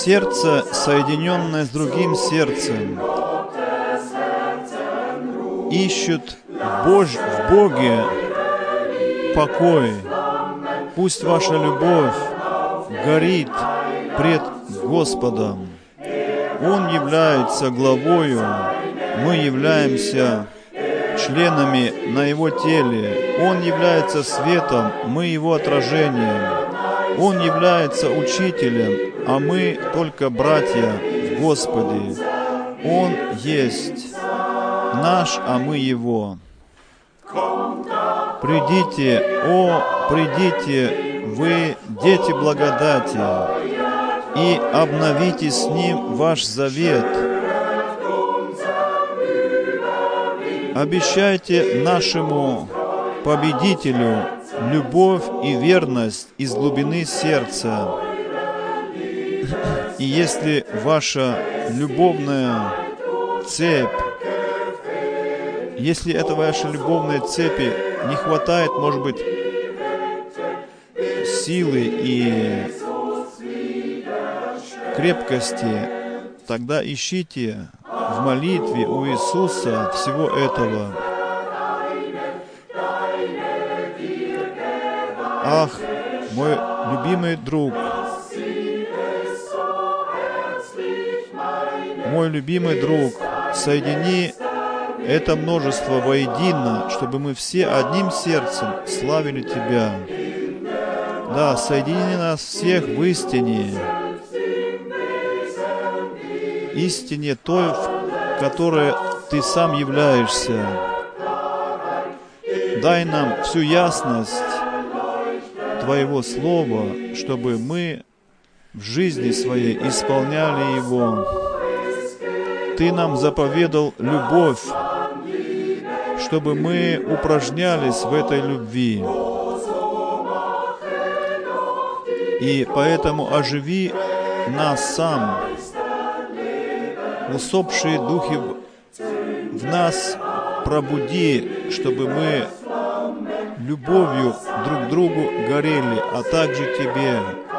Сердце, соединенное с другим сердцем, ищут в Боге покой. Пусть ваша любовь горит пред Господом. Он является главою, мы являемся членами на Его теле. Он является светом, мы Его отражением. Он является учителем, а мы только братья в Господе. Он есть наш, а мы Его. Придите, вы, дети благодати, и обновите с Ним ваш завет. Обещайте нашему победителю любовь и верность из глубины сердца. И если ваша любовная цепь, если это вашей любовной цепи не хватает, может быть, силы и крепкости, тогда ищите в молитве у Иисуса всего этого. Ах, мой любимый друг, соедини это множество воедино, чтобы мы все одним сердцем славили Тебя. Да, соедини нас всех в истине той, в которой Ты сам являешься. Дай нам всю ясность Твоего Слова, чтобы мы в жизни своей исполняли Его. Ты нам заповедал любовь, чтобы мы упражнялись в этой любви. И поэтому оживи нас сам, усопшие духи в нас пробуди, чтобы мы любовью друг к другу горели, а также Тебе,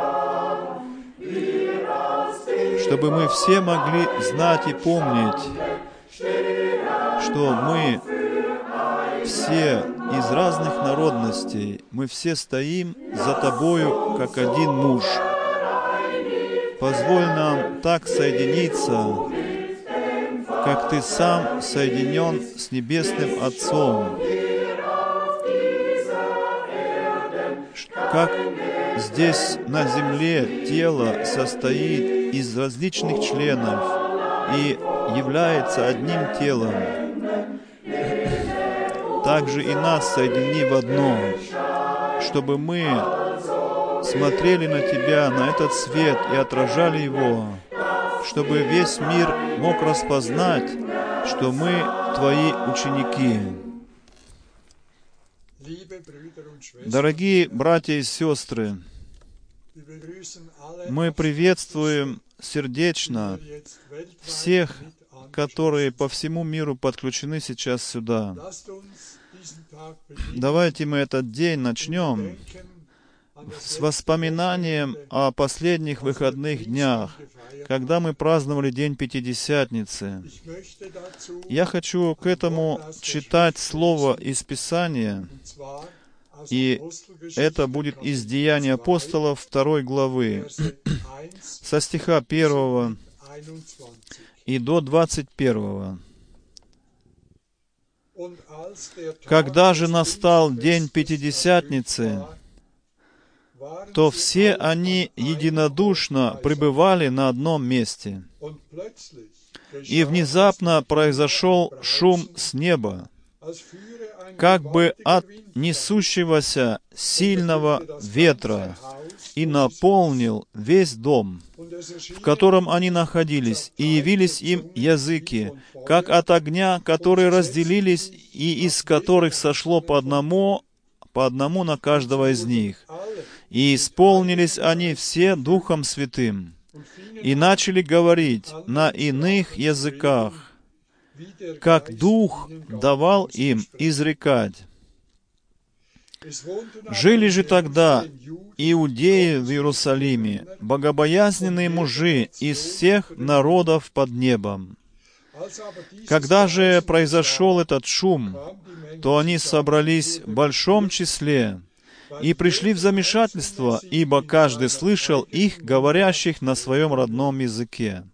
чтобы мы все могли знать и помнить, что мы все из разных народностей, мы все стоим за Тобою, как один муж. Позволь нам так соединиться, как Ты сам соединен с Небесным Отцом. Как здесь на земле тело состоит из различных членов и является одним телом, также и нас соедини в одно, чтобы мы смотрели на Тебя, на этот свет и отражали его, чтобы весь мир мог распознать, что мы Твои ученики. Дорогие братья и сестры, мы приветствуем сердечно всех, которые по всему миру подключены сейчас сюда. Давайте мы этот день начнем с воспоминанием о последних выходных днях, когда мы праздновали День Пятидесятницы. Я хочу к этому читать слово из Писания, и это будет из Деяний апостолов 2 главы, со стиха 1 и до 21. «Когда же настал день Пятидесятницы, то все они единодушно пребывали на одном месте. И внезапно произошел шум с неба, как бы от несущегося сильного ветра, и наполнил весь дом, в котором они находились, и явились им языки, как от огня, которые разделились, и из которых сошло по одному на каждого из них. И исполнились они все Духом Святым, и начали говорить на иных языках, как Дух давал им изрекать. Жили же тогда иудеи в Иерусалиме, богобоязненные мужи из всех народов под небом. Когда же произошел этот шум, то они собрались в большом числе и пришли в замешательство, ибо каждый слышал их, говорящих на своем родном языке.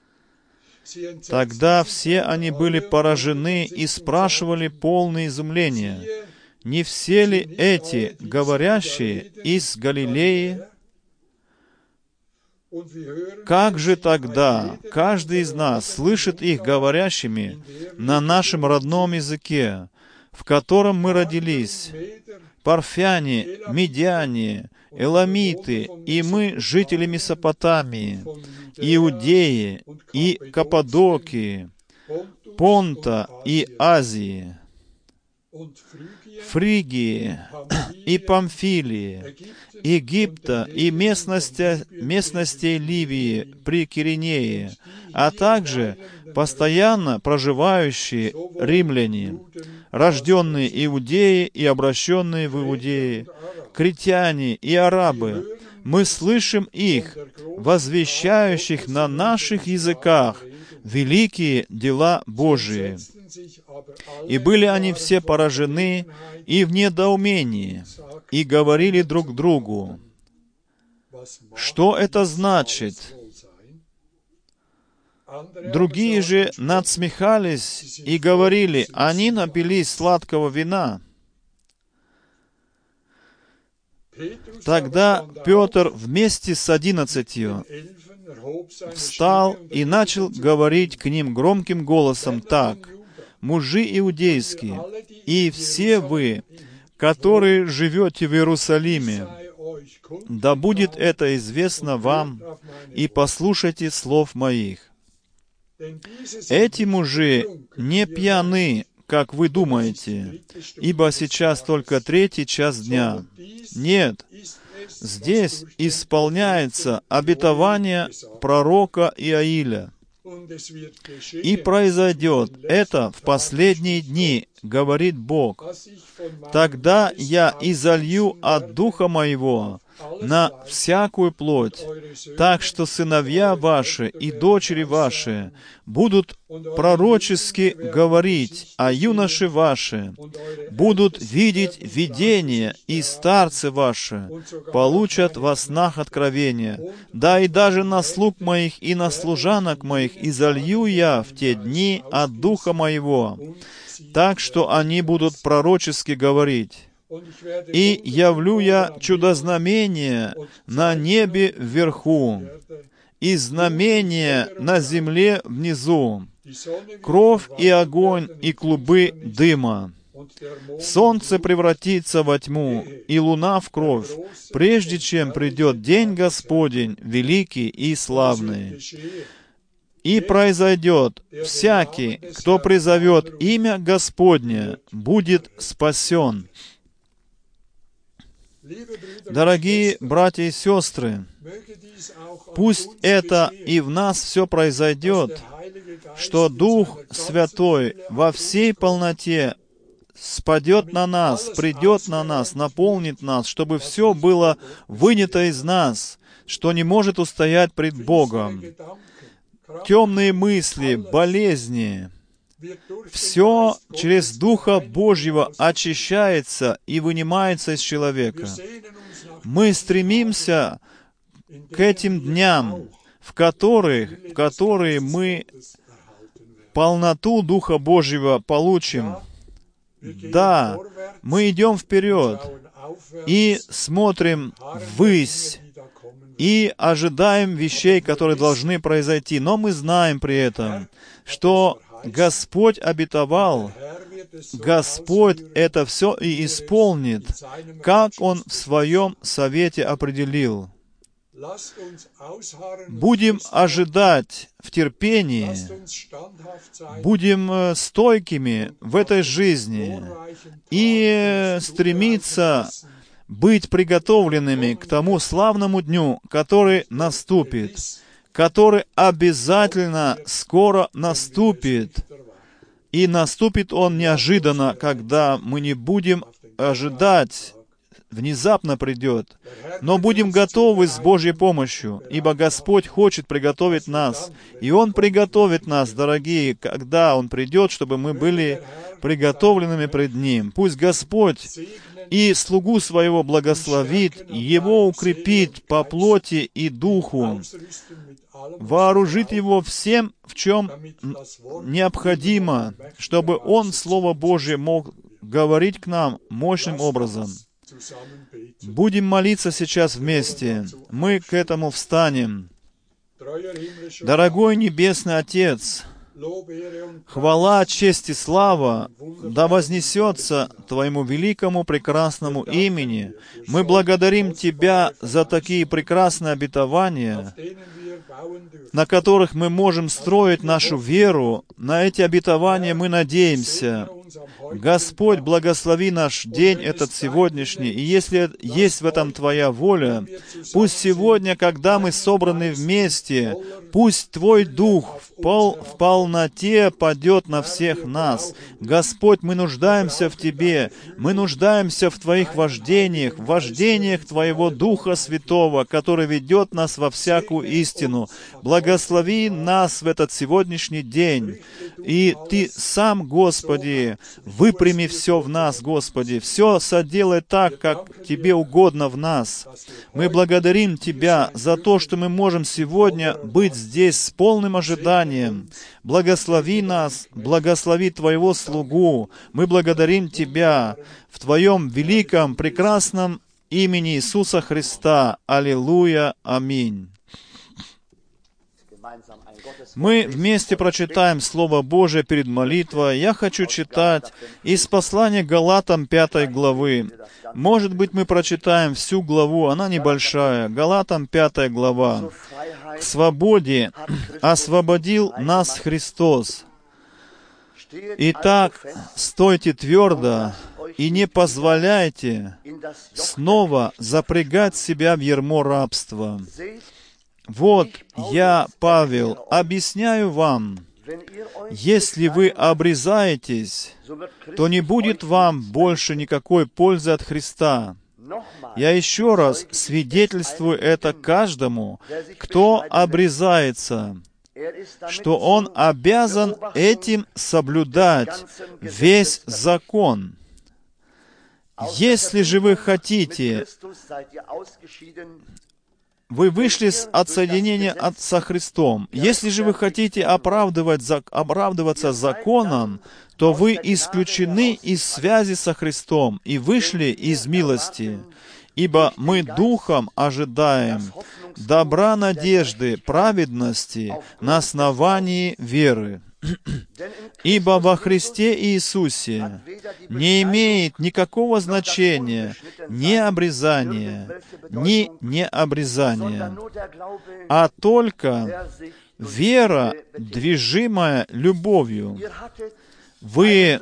Тогда все они были поражены и спрашивали полное изумление: не все ли эти говорящие из Галилеи? Как же тогда каждый из нас слышит их говорящими на нашем родном языке, в котором мы родились? Парфяне, Медиане, Эламиты, и мы, жители Месопотамии, Иудеи и Каппадокии, Понта и Азии, Фригии и Памфилии, Египта и местностей Ливии при Киринее, а также постоянно проживающие римляне, рожденные иудеи и обращенные в Иудеи, критяне и арабы, мы слышим их, возвещающих на наших языках великие дела Божии. И были они все поражены и в недоумении, и говорили друг другу: что это значит? Другие же надсмехались и говорили: они напились сладкого вина. Тогда Петр вместе с 11 встал и начал говорить к ним громким голосом так: «Мужи иудейские, и все вы, которые живете в Иерусалиме, да будет это известно вам, и послушайте слов моих. Эти мужи не пьяны, как вы думаете, ибо сейчас только 3-й час дня. Нет, здесь исполняется обетование пророка Иоиля. И произойдет это в последние дни, говорит Бог. Тогда я изолью от Духа Моего на всякую плоть, так что сыновья ваши и дочери ваши будут пророчески говорить, а юноши ваши будут видеть видения, и старцы ваши получат во снах откровения. Да и даже на слуг моих и на служанок моих изолью я в те дни от Духа Моего, так что они будут пророчески говорить. И явлю я чудознамение на небе вверху, и знамение на земле внизу, кровь и огонь и клубы дыма. Солнце превратится во тьму, и луна в кровь, прежде чем придет день Господень, великий и славный. И произойдет: всякий, кто призовет имя Господне, будет спасен». Дорогие братья и сестры, пусть это и в нас все произойдет, что Дух Святой во всей полноте спадет на нас, придет на нас, наполнит нас, чтобы все было вынято из нас, что не может устоять пред Богом. Темные мысли, болезни, все через Духа Божьего очищается и вынимается из человека. Мы стремимся к этим дням, в которые мы полноту Духа Божьего получим. Да, мы идем вперед и смотрим ввысь, и ожидаем вещей, которые должны произойти. Но мы знаем при этом, что Господь обетовал, Господь это все и исполнит, как Он в Своем совете определил. Будем ожидать в терпении, будем стойкими в этой жизни и стремиться быть приготовленными к тому славному дню, который наступит, который обязательно скоро наступит. И наступит он неожиданно, когда мы не будем ожидать внезапно придет. Но будем готовы с Божьей помощью, ибо Господь хочет приготовить нас. И Он приготовит нас, дорогие, когда Он придет, чтобы мы были приготовленными пред Ним. Пусть Господь и слугу Своего благословит, Его укрепит по плоти и духу, вооружит его всем, в чем необходимо, чтобы он Слово Божье мог говорить к нам мощным образом. Будем молиться сейчас вместе. Мы к этому встанем. Дорогой Небесный Отец, хвала, честь и слава да вознесется Твоему великому прекрасному имени. Мы благодарим Тебя за такие прекрасные обетования, на которых мы можем строить нашу веру. На эти обетования мы надеемся. Господь, благослови наш день этот сегодняшний, и если есть в этом Твоя воля, пусть сегодня, когда мы собраны вместе, пусть Твой Дух в полноте падет на всех нас. Господь, мы нуждаемся в Тебе, мы нуждаемся в Твоих вождениях, в вождениях Твоего Духа Святого, который ведет нас во всякую истину. Благослови нас в этот сегодняшний день, и Ты сам, Господи, выпрями все в нас, Господи, все соделай так, как Тебе угодно в нас. Мы благодарим Тебя за то, что мы можем сегодня быть здесь с полным ожиданием. Благослови нас, благослови Твоего слугу. Мы благодарим Тебя в Твоем великом, прекрасном имени Иисуса Христа. Аллилуйя. Аминь. Мы вместе прочитаем Слово Божие перед молитвой. Я хочу читать из послания Галатам 5 главы. Может быть, мы прочитаем всю главу, она небольшая. Галатам 5 глава. «К свободе освободил нас Христос. Итак, стойте твердо и не позволяйте снова запрягать себя в ярмо рабства. Вот я, Павел, объясняю вам, если вы обрезаетесь, то не будет вам больше никакой пользы от Христа. Я еще раз свидетельствую это каждому, кто обрезается, что он обязан этим соблюдать весь закон. Если же вы хотите, вы вышли от соединения со Христом. Если же вы хотите оправдываться законом, то вы исключены из связи со Христом и вышли из милости. Ибо мы духом ожидаем добра надежды, праведности на основании веры. Ибо во Христе Иисусе не имеет никакого значения ни обрезание, ни необрезание, а только вера, движимая любовью. Вы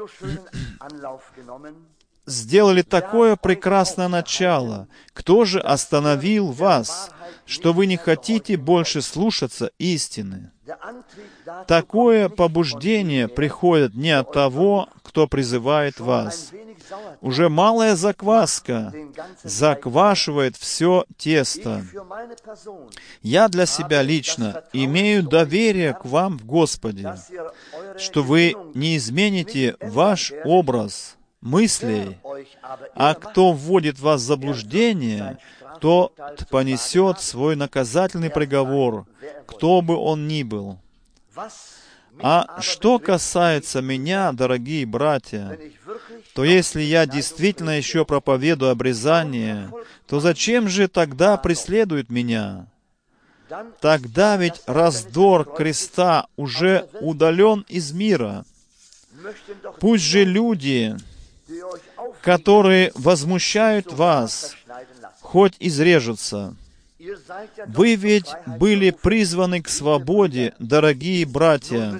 сделали такое прекрасное начало. Кто же остановил вас, что вы не хотите больше слушаться истины? Такое побуждение приходит не от того, кто призывает вас. Уже малая закваска заквашивает все тесто. Я для себя лично имею доверие к вам в Господе, что вы не измените ваш образ мыслей, а кто вводит вас в заблуждение, тот понесет свой наказательный приговор, кто бы он ни был. А что касается меня, дорогие братья, то если я действительно еще проповедую обрезание, то зачем же тогда преследует меня? Тогда ведь раздор креста уже удален из мира. Пусть же люди, которые возмущают вас, хоть изрежутся. Вы ведь были призваны к свободе, дорогие братья.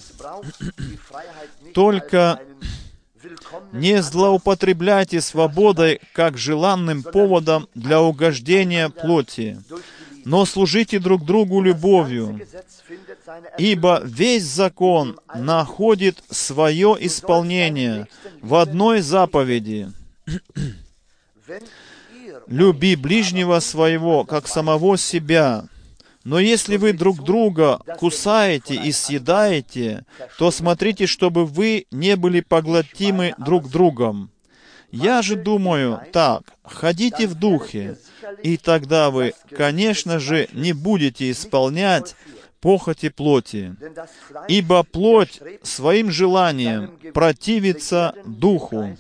Только не злоупотребляйте свободой как желанным поводом для угождения плоти, но служите друг другу любовью, ибо весь закон находит свое исполнение в одной заповеди. люби ближнего своего, как самого себя. Но если вы друг друга кусаете и съедаете, то смотрите, чтобы вы не были поглотимы друг другом. Я же думаю так: ходите в духе, и тогда вы, конечно же, не будете исполнять похоти плоти. Ибо плоть своим желанием противится духу,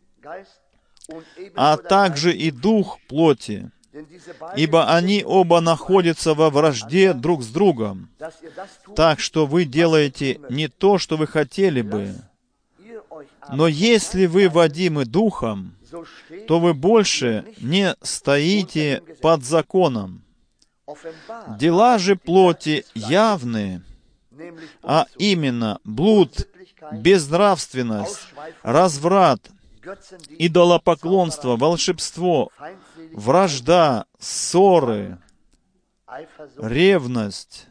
а также и дух плоти. Ибо они оба находятся во вражде друг с другом. Так что вы делаете не то, что вы хотели бы. Но если вы водимы Духом, то вы больше не стоите под законом. Дела же плоти явны, а именно блуд, безнравственность, разврат, идолопоклонство, волшебство, вражда, ссоры, ревность,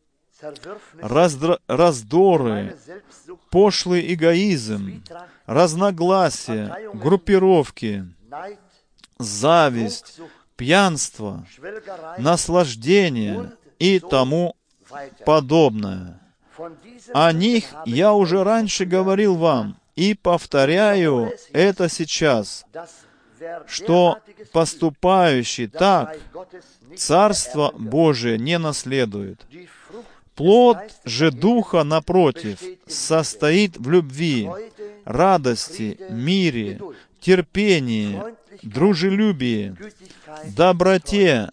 раздоры, пошлый эгоизм, разногласия, группировки, зависть, пьянство, наслаждение и тому подобное. О них я уже раньше говорил вам и повторяю это сейчас, что поступающий так Царство Божие не наследует. Плод же Духа, напротив, состоит в любви, радости, мире, терпении, дружелюбии, доброте,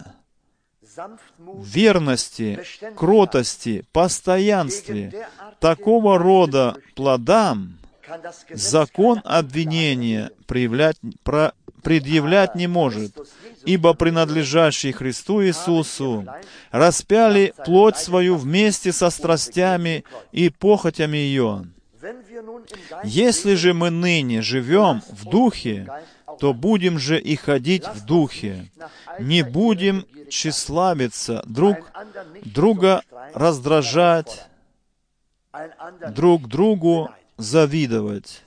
верности, кротости, постоянстве. Такого рода плодам закон обвинения предъявлять не может, ибо принадлежащие Христу Иисусу распяли плоть свою вместе со страстями и похотями ее. Если же мы ныне живем в Духе, то будем же и ходить в Духе. Не будем тщеславиться, друг друга раздражать, друг другу завидовать.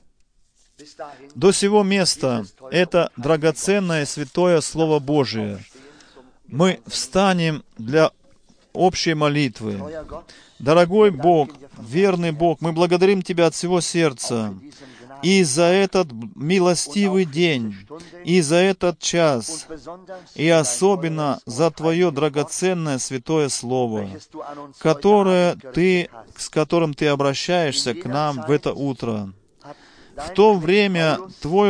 До сего места это драгоценное святое Слово Божие. Мы встанем для общей молитвы. Дорогой Бог, верный Бог, мы благодарим Тебя от всего сердца и за этот милостивый день, и за этот час, и особенно за Твое драгоценное святое Слово, с которым Ты обращаешься к нам в это утро. В то время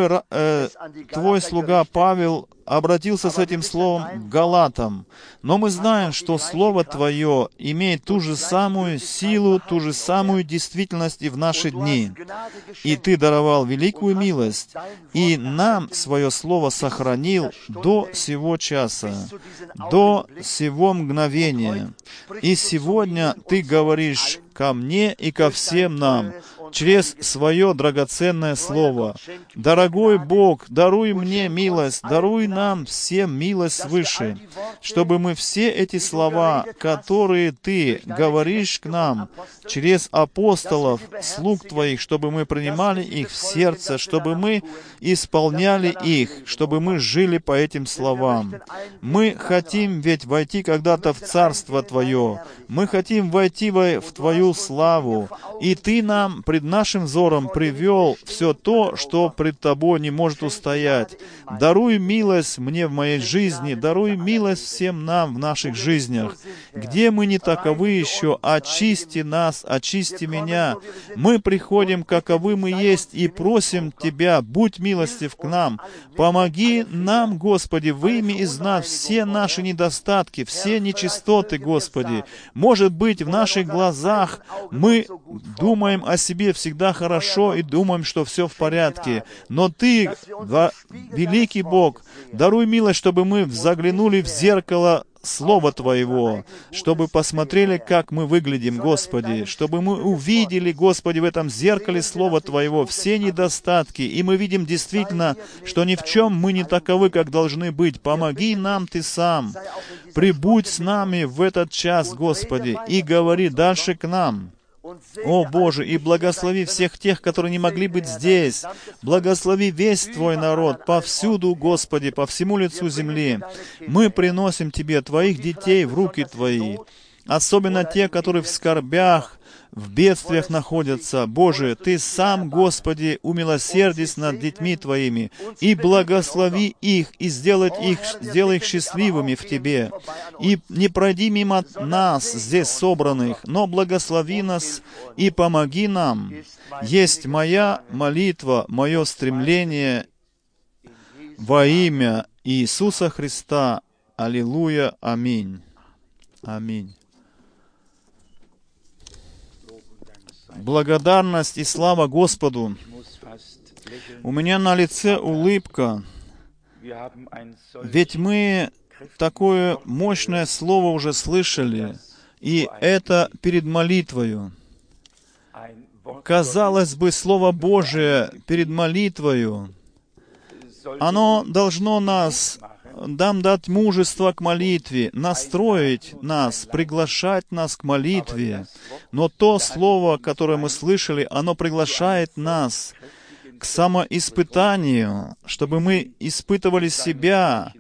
Твой слуга Павел обратился с этим словом к Галатам. Но мы знаем, что Слово Твое имеет ту же самую силу, ту же самую действительность и в наши дни. И Ты даровал великую милость, и нам Свое Слово сохранил до сего часа, до сего мгновения. И сегодня Ты говоришь ко мне и ко всем нам через Свое драгоценное Слово. Дорогой Бог, даруй мне милость, даруй нам всем милость свыше, чтобы мы все эти слова, которые Ты говоришь к нам через апостолов, слуг Твоих, чтобы мы принимали их в сердце, чтобы мы исполняли их, чтобы мы жили по этим словам. Мы хотим ведь войти когда-то в Царство Твое. Мы хотим войти в Твою славу. И Ты нам пред нашим взором привел все то, что пред Тобой не может устоять. Даруй милость мне в моей жизни, даруй милость всем нам в наших жизнях. Где мы не таковы еще, очисти нас, очисти меня. Мы приходим, каковы мы есть, и просим Тебя, будь милостив к нам. Помоги нам, Господи, выйми из нас все наши недостатки, все нечистоты, Господи. Может быть, в наших глазах мы думаем о себе всегда хорошо и думаем, что все в порядке. Но Ты, великий Бог, даруй милость, чтобы мы заглянули в зеркало Слова Твоего, чтобы посмотрели, как мы выглядим, Господи, чтобы мы увидели, Господи, в этом зеркале Слова Твоего все недостатки, и мы видим действительно, что ни в чем мы не таковы, как должны быть. Помоги нам Ты сам. Прибудь с нами в этот час, Господи, и говори дальше к нам. О Боже, и благослови всех тех, которые не могли быть здесь. Благослови весь Твой народ, повсюду, Господи, по всему лицу земли. Мы приносим Тебе Твоих детей в руки Твои, особенно те, которые в скорбях, в бедствиях находятся. Боже, Ты сам, Господи, умилосердись над детьми Твоими и благослови их, и сделай их счастливыми в Тебе. И не пройди мимо нас, здесь собранных, но благослови нас и помоги нам. Есть моя молитва, мое стремление во имя Иисуса Христа. Аллилуйя. Аминь. Аминь. Благодарность и слава Господу. У меня на лице улыбка, ведь мы такое мощное слово уже слышали, и это перед молитвою. Казалось бы, Слово Божие перед молитвою, оно должно нас дать мужество к молитве, настроить нас, приглашать нас к молитве. Но то слово, которое мы слышали, оно приглашает нас к самоиспытанию, чтобы мы испытывали себя.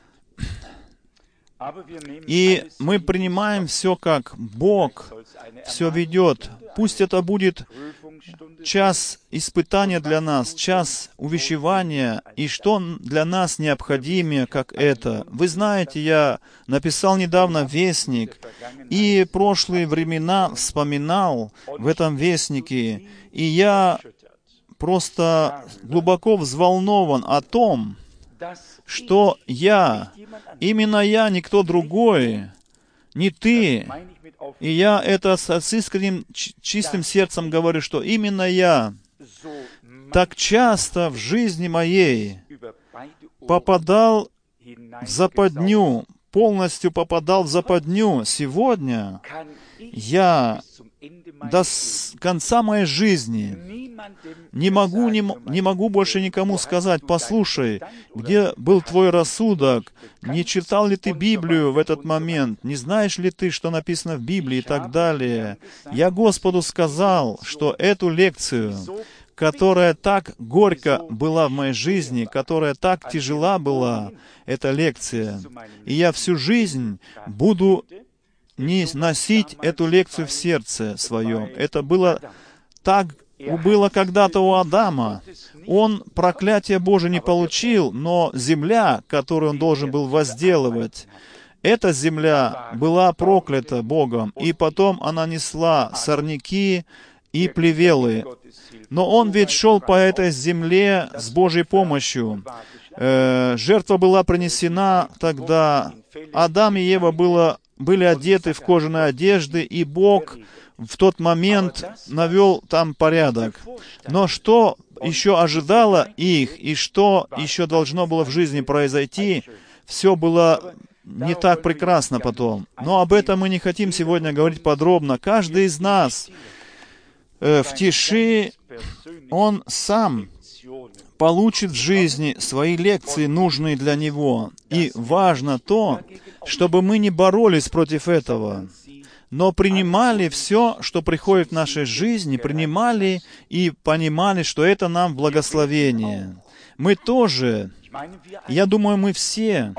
И мы принимаем все, как Бог все ведет. Пусть это будет час испытания для нас, час увещевания, и что для нас необходимее, как это. Вы знаете, я написал недавно вестник, и прошлые времена вспоминал в этом вестнике, и я просто глубоко взволнован о том, что именно я, никто другой, не ты. И я это с искренним, чистым сердцем говорю, что именно я так часто в жизни моей попадал в западню, полностью попадал в западню. Сегодня я до конца моей жизни не могу больше никому сказать: послушай, где был твой рассудок? Не читал ли ты Библию в этот момент? Не знаешь ли ты, что написано в Библии и так далее? Я Господу сказал, что эту лекцию, которая так горько была в моей жизни, которая так тяжела была, эта лекция, и я всю жизнь буду не носить эту лекцию в сердце своем. Это было так, было когда-то у Адама. Он проклятие Божие не получил, но земля, которую он должен был возделывать, эта земля была проклята Богом, и потом она несла сорняки и плевелы. Но он ведь шел по этой земле с Божьей помощью. Жертва была принесена тогда. Адам и Ева были одеты в кожаные одежды, и Бог в тот момент навел там порядок. Но что еще ожидало их, и что еще должно было в жизни произойти, все было не так прекрасно потом. Но об этом мы не хотим сегодня говорить подробно. Каждый из нас в тиши, он сам получит в жизни свои лекции, нужные для него. И важно то, чтобы мы не боролись против этого, но принимали все, что приходит в нашей жизни, принимали и понимали, что это нам благословение. Мы тоже, я думаю, мы все,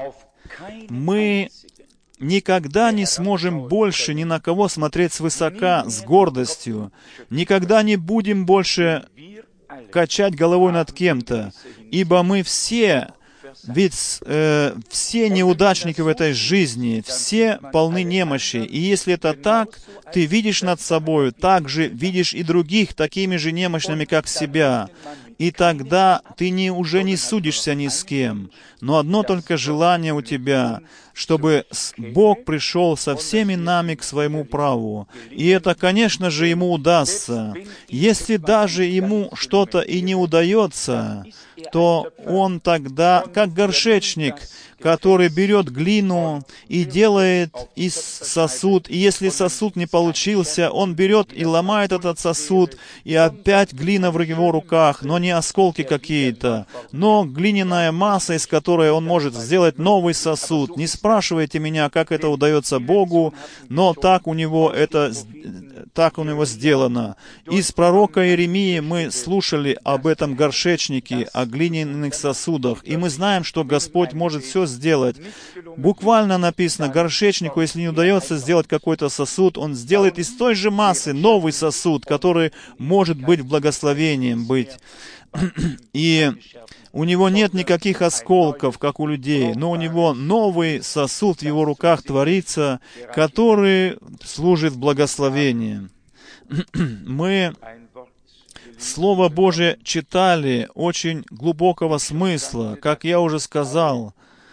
мы никогда не сможем больше ни на кого смотреть свысока, с гордостью, никогда не будем больше качать головой над кем-то, ибо мы все, ведь все неудачники в этой жизни, все полны немощи. И если это так, ты видишь над собой, также видишь и других такими же немощными, как себя. И тогда ты уже не судишься ни с кем. Но одно только желание у тебя, чтобы Бог пришел со всеми нами к своему праву. И это, конечно же, Ему удастся. Если даже Ему что-то и не удается, то он тогда, как горшечник, который берет глину и делает из сосуд, и если сосуд не получился, он берет и ломает этот сосуд, и опять глина в его руках, но не осколки какие-то, но глиняная масса, из которой он может сделать новый сосуд. Не спрашивайте меня, как это удается Богу, но так у него сделано. Из пророка Иеремии мы слушали об этом горшечнике, о глиняных сосудах, и мы знаем, что Господь может все сделать. Буквально написано, горшечнику, если не удается сделать какой-то сосуд, он сделает из той же массы новый сосуд, который может быть благословением быть. И у него нет никаких осколков, как у людей, но у него новый сосуд в его руках творится, который служит благословением. Мы Слово Божие читали очень глубокого смысла, как я уже сказал,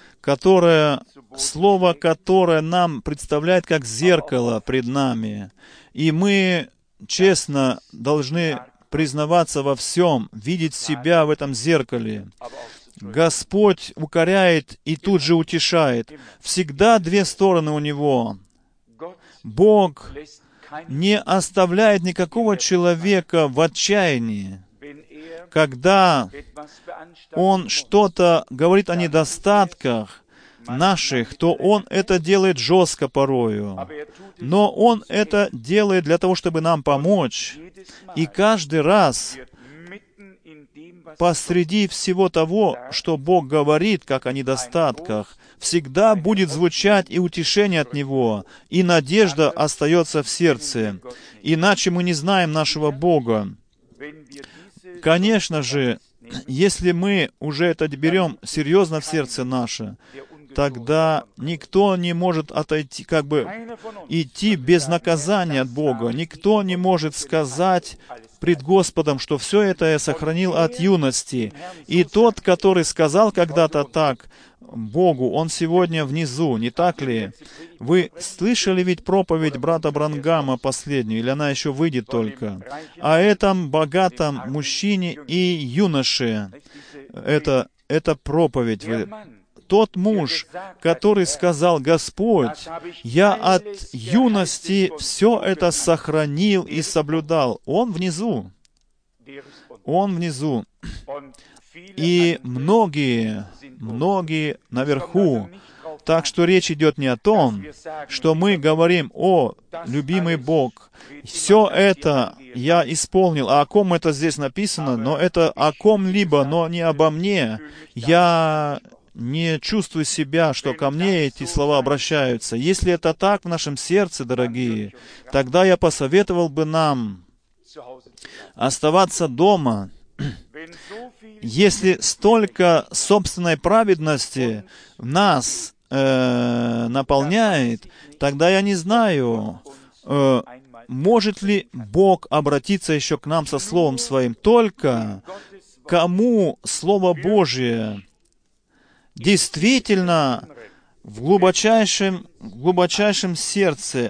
Слово, которое нам представляет как зеркало пред нами. И мы честно должны признаваться во всем, видеть себя в этом зеркале. Господь укоряет и тут же утешает. Всегда две стороны у Него. Бог не оставляет никакого человека в отчаянии. Когда Он что-то говорит о недостатках наших, то Он это делает жестко порою. Но Он это делает для того, чтобы нам помочь. И каждый раз посреди всего того, что Бог говорит, как о недостатках, всегда будет звучать и утешение от Него, и надежда остается в сердце. Иначе мы не знаем нашего Бога. Конечно же, если мы уже это берем серьезно в сердце наше, тогда никто не может отойти, идти без наказания от Бога. Никто не может сказать пред Господом, что все это я сохранил от юности. И тот, который сказал когда-то так Богу, он сегодня внизу, не так ли? Вы слышали ведь проповедь брата Бранхама последнюю, или она еще выйдет только, о этом богатом мужчине и юноше. Это проповедь. Тот муж, который сказал: «Господь, я от юности все это сохранил и соблюдал». Он внизу. Он внизу. И многие наверху. Так что речь идет не о том, что мы говорим: «О, любимый Бог, все это я исполнил». А о ком это здесь написано? Но это о ком-либо, но не обо мне. Я не чувствую себя, что ко мне эти слова обращаются. Если это так в нашем сердце, дорогие, тогда я посоветовал бы нам оставаться дома. Если столько собственной праведности нас наполняет, тогда я не знаю, может ли Бог обратиться еще к нам со Словом Своим. Только кому Слово Божие действительно в глубочайшем сердце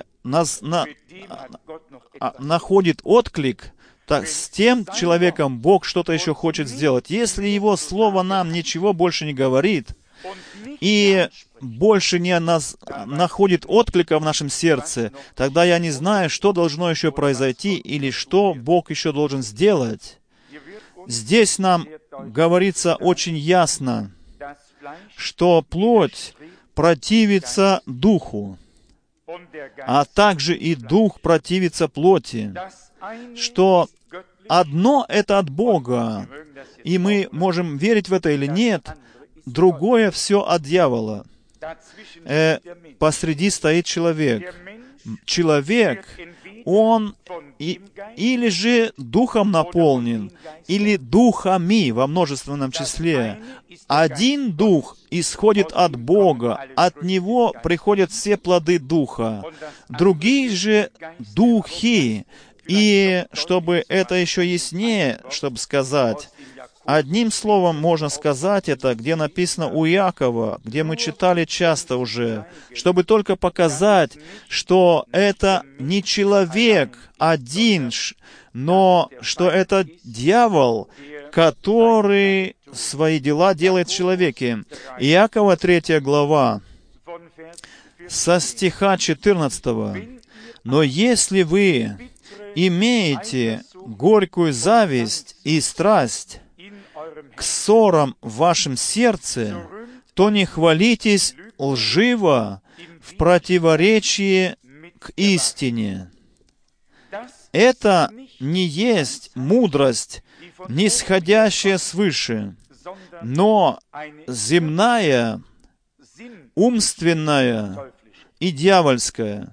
находит отклик, так с тем человеком Бог что-то еще хочет сделать. Если Его Слово нам ничего больше не говорит, и больше не находит отклика в нашем сердце, тогда я не знаю, что должно еще произойти, или что Бог еще должен сделать. Здесь нам говорится очень ясно, что плоть противится духу, а также и дух противится плоти, что одно — это от Бога, и мы можем верить в это или нет, другое все от дьявола. Посреди стоит человек. Человек, он или же духом наполнен, или духами во множественном числе. Один дух исходит от Бога, от Него приходят все плоды Духа. Другие же духи. И чтобы это еще яснее, чтобы сказать, Одним словом можно сказать это, где написано у Иакова, где мы читали часто уже, чтобы только показать, что это не человек один, но что это дьявол, который свои дела делает в человеке. Иакова 3 глава, со стиха 14. «Но если вы имеете горькую зависть и страсть к ссорам в вашем сердце, то не хвалитесь лживо в противоречии к истине». Это не есть мудрость, нисходящая свыше, но земная, умственная и дьявольская.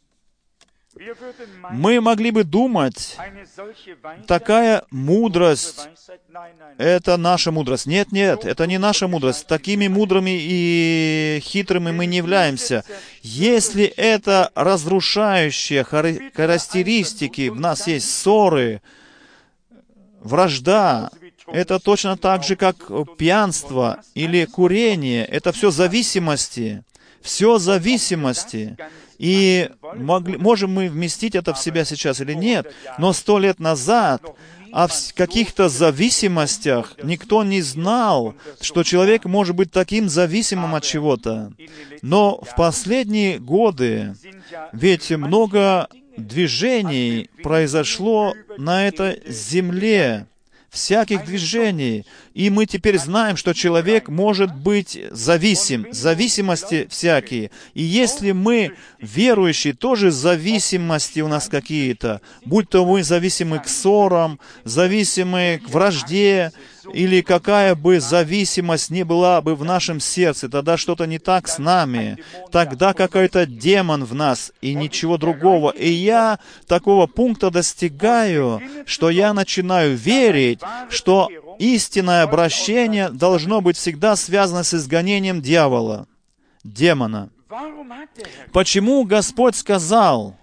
Мы могли бы думать, такая мудрость — это наша мудрость. Нет, нет, это не наша мудрость. Такими мудрыми и хитрыми мы не являемся. Если это разрушающие характеристики, в нас есть ссоры, вражда, это точно так же, как пьянство или курение. Это все зависимости. Все зависимости. И можем мы вместить это в себя сейчас или нет, но 100 лет назад о каких-то зависимостях никто не знал, что человек может быть таким зависимым от чего-то. Но в последние годы ведь много движений произошло на этой земле, всяких движений. И мы теперь знаем, что человек может быть зависим, зависимости всякие. И если мы, верующие, тоже зависимости у нас какие-то, будь то мы зависимы к ссорам, зависимы к вражде, или какая бы зависимость ни была бы в нашем сердце, тогда что-то не так с нами. Тогда какой-то демон в нас, и ничего другого. И я такого пункта достигаю, что я начинаю верить, что истинное обращение должно быть всегда связано с изгонением дьявола, демона. Почему Господь сказал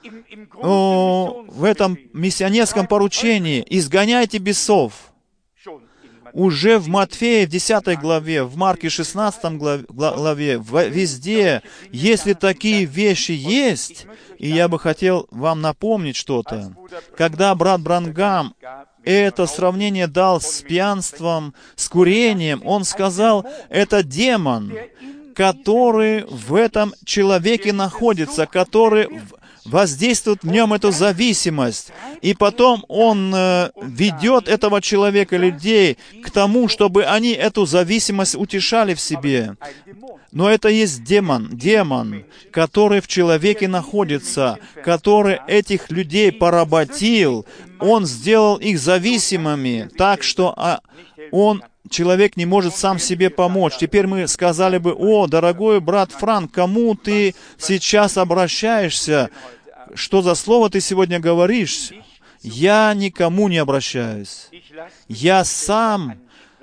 в этом миссионерском поручении: «Изгоняйте бесов»? Уже в Матфея, в 10 главе, в Марке 16 главе, везде, если такие вещи есть, и я бы хотел вам напомнить что-то, когда брат Бранхам это сравнение дал с пьянством, с курением, он сказал, это демон, который в этом человеке находится, который воздействует в нем эту зависимость. И потом он ведет этого человека, людей, к тому, чтобы они эту зависимость утешали в себе. Но это есть демон, который в человеке находится, который этих людей поработил, он сделал их зависимыми, так что человек не может сам себе помочь. Теперь мы сказали бы: «О, дорогой брат Франк, кому ты сейчас обращаешься? Что за слово ты сегодня говоришь?» Я никому не обращаюсь. Я сам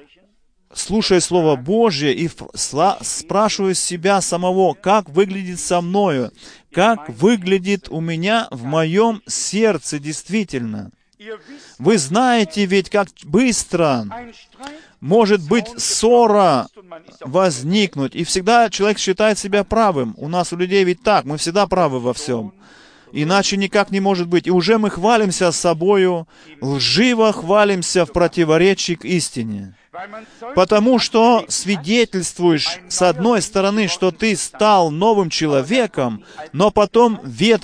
слушаю Слово Божье и спрашиваю себя самого, как выглядит со мною, как выглядит у меня в моем сердце действительно. Вы знаете ведь, как быстро может быть ссора возникнуть, и всегда человек считает себя правым. У нас, у людей ведь так, мы всегда правы во всем. Иначе никак не может быть. И уже мы хвалимся собою, лживо хвалимся в противоречии к истине. Потому что свидетельствуешь, с одной стороны, что ты стал новым человеком, но потом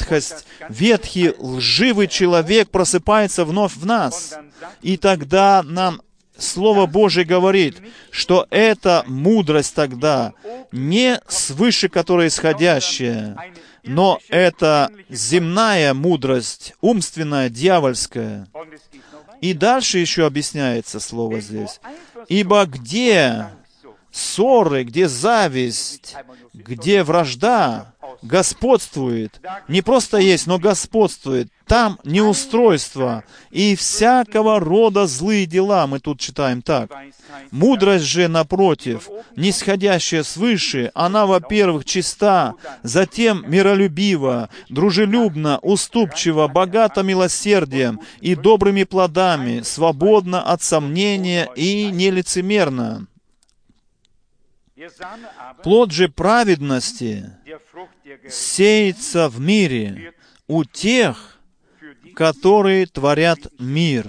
ветхий, лживый человек просыпается вновь в нас. И тогда нам Слово Божие говорит, что эта мудрость тогда не свыше, которая исходящая, но это земная мудрость, умственная, дьявольская. И дальше еще объясняется слово здесь. «Ибо где ссоры, где зависть, где вражда, господствует. Не просто есть, но господствует. Там неустройство и всякого рода злые дела, мы тут читаем так. Мудрость же, напротив, нисходящая свыше, она, во-первых, чиста, затем миролюбива, дружелюбна, уступчива, богата милосердием и добрыми плодами, свободна от сомнения и нелицемерна. Плод же праведности сеется в мире у тех, которые творят мир.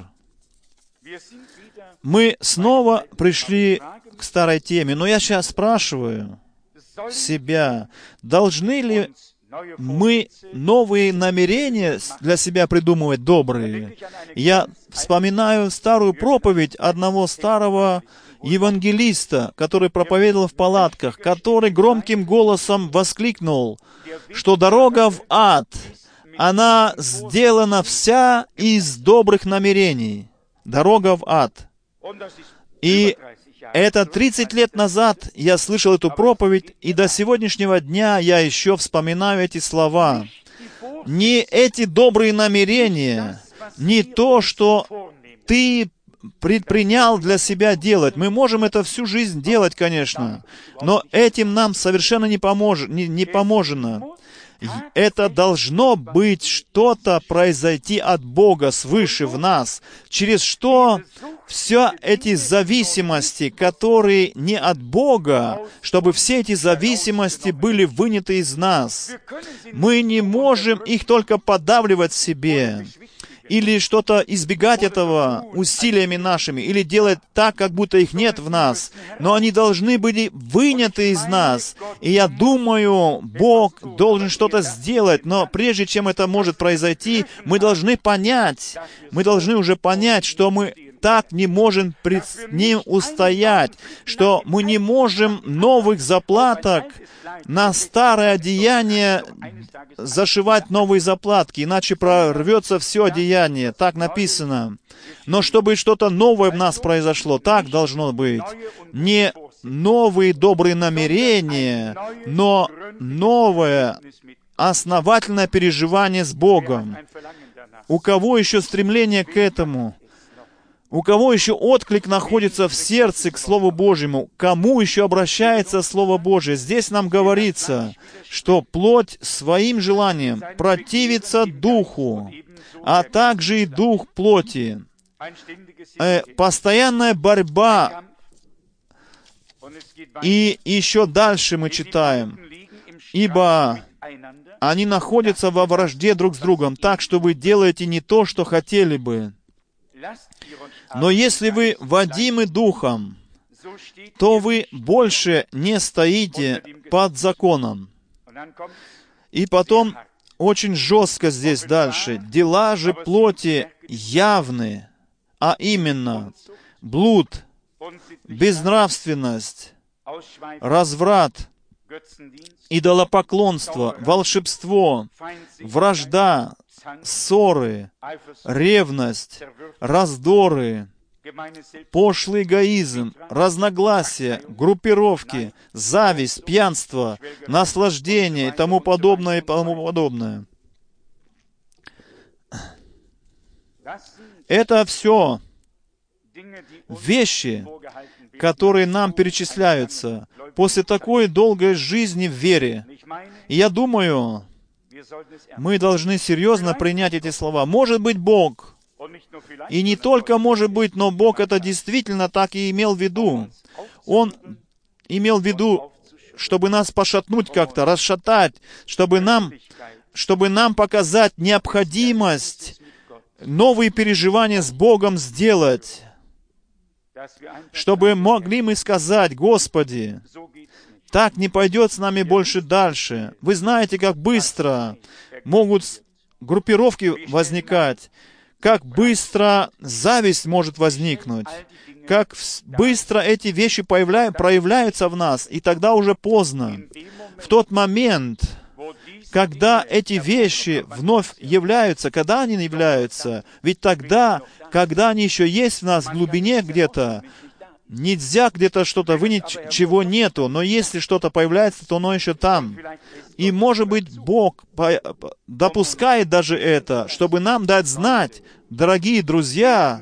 Мы снова пришли к старой теме, но я сейчас спрашиваю себя, должны ли мы новые намерения для себя придумывать добрые? Я вспоминаю старую проповедь одного старого евангелиста, который проповедовал в палатках, который громким голосом воскликнул, что дорога в ад, она сделана вся из добрых намерений. Дорога в ад. И это 30 лет назад я слышал эту проповедь, и до сегодняшнего дня я еще вспоминаю эти слова. Не эти добрые намерения, не то, что ты предпринял для себя делать. Мы можем это всю жизнь делать, конечно, но этим нам совершенно не поможено. Это должно быть что-то произойти от Бога свыше в нас, через что все эти зависимости, которые не от Бога, чтобы все эти зависимости были выняты из нас. Мы не можем их только подавливать в себе, или что-то избегать этого усилиями нашими, или делать так, как будто их нет в нас. Но они должны быть выняты из нас. И я думаю, Бог должен что-то сделать, но прежде чем это может произойти, мы должны уже понять, что мы так не можем пред Ним устоять, что мы не можем новых заплаток на старое одеяние зашивать новые заплатки, иначе прорвется все одеяние. Так написано. Но чтобы что-то новое в нас произошло, так должно быть. Не новые добрые намерения, но новое основательное переживание с Богом. У кого еще стремление к этому? У кого еще отклик находится в сердце к Слову Божьему? Кому еще обращается Слово Божие? Здесь нам говорится, что плоть своим желанием противится духу, а также и дух плоти. Постоянная борьба. И еще дальше мы читаем, ибо они находятся во вражде друг с другом, так что вы делаете не то, что хотели бы. Но если вы водимы Духом, то вы больше не стоите под законом. И потом очень жестко здесь дальше. Дела же плоти явны, а именно блуд, безнравственность, разврат, идолопоклонство, волшебство, вражда, ссоры, ревность, раздоры, пошлый эгоизм, разногласия, группировки, зависть, пьянство, наслаждение и тому подобное, и тому подобное. Это все вещи, которые нам перечисляются после такой долгой жизни в вере. И я думаю, мы должны серьезно принять эти слова. Может быть, Бог, и не только может быть, но Бог это действительно так и имел в виду. Он имел в виду, чтобы нас пошатнуть как-то, расшатать, чтобы нам показать необходимость новые переживания с Богом сделать, чтобы могли мы сказать: Господи, так не пойдет с нами больше дальше. Вы знаете, как быстро могут группировки возникать, как быстро зависть может возникнуть, как быстро эти вещи проявляются в нас, и тогда уже поздно. В тот момент, когда эти вещи вновь являются, когда они являются, ведь тогда, когда они еще есть в нас в глубине где-то, Нельзя где-то что-то вынять, чего нету, но если что-то появляется, то оно еще там. И, может быть, Бог допускает даже это, чтобы нам дать знать, дорогие друзья,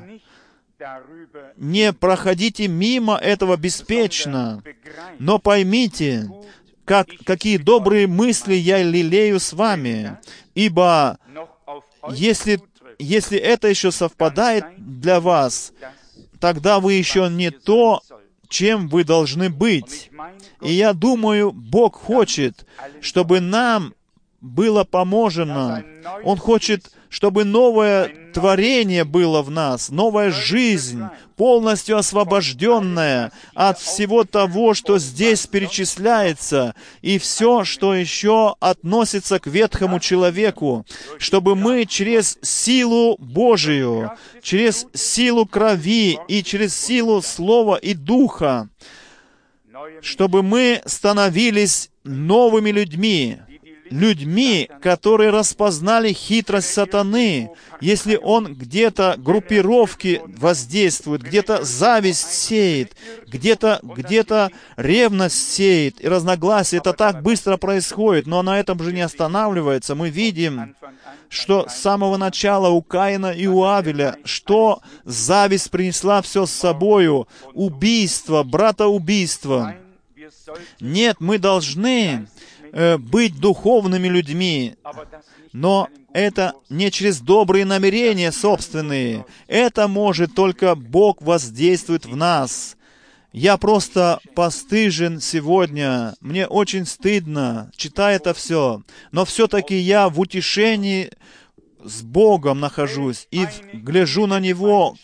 не проходите мимо этого беспечно, но поймите, какие добрые мысли я лелею с вами, ибо если это еще совпадает для вас, тогда вы еще не то, чем вы должны быть. И я думаю, Бог хочет, чтобы нам было поможено. Он хочет, чтобы новое творение было в нас, новая жизнь, полностью освобожденная от всего того, что здесь перечисляется, и все, что еще относится к ветхому человеку, чтобы мы через силу Божию, через силу крови и через силу Слова и Духа, чтобы мы становились новыми людьми, которые распознали хитрость сатаны. Если он где-то группировки воздействует, где-то зависть сеет, где-то ревность сеет и разногласия, это так быстро происходит, но на этом же не останавливается. Мы видим, что с самого начала у Каина и у Авеля, что зависть принесла все с собою, убийство, братоубийство. Нет, мы должны быть духовными людьми, но это не через добрые намерения собственные. Это может только Бог воздействует в нас. Я просто постыжен сегодня. Мне очень стыдно, читая это все. Но все-таки я в утешении с Богом нахожусь и гляжу на Него,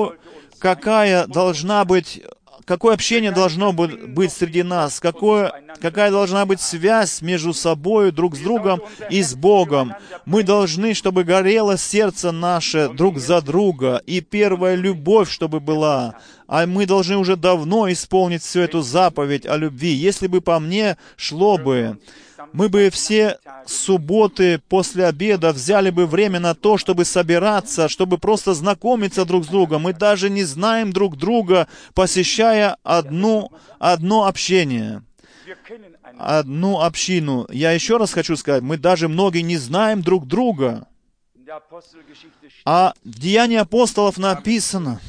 какое общение должно быть среди нас, какая должна быть связь между собой, друг с другом и с Богом. Мы должны, чтобы горело сердце наше друг за друга, и первая любовь, чтобы была. А мы должны уже давно исполнить всю эту заповедь о любви. Если бы по мне шло бы, мы бы все субботы после обеда взяли бы время на то, чтобы собираться, чтобы просто знакомиться друг с другом. Мы даже не знаем друг друга, посещая одно общение, одну общину. Я еще раз хочу сказать, мы даже многие не знаем друг друга. А в Деянии апостолов написано,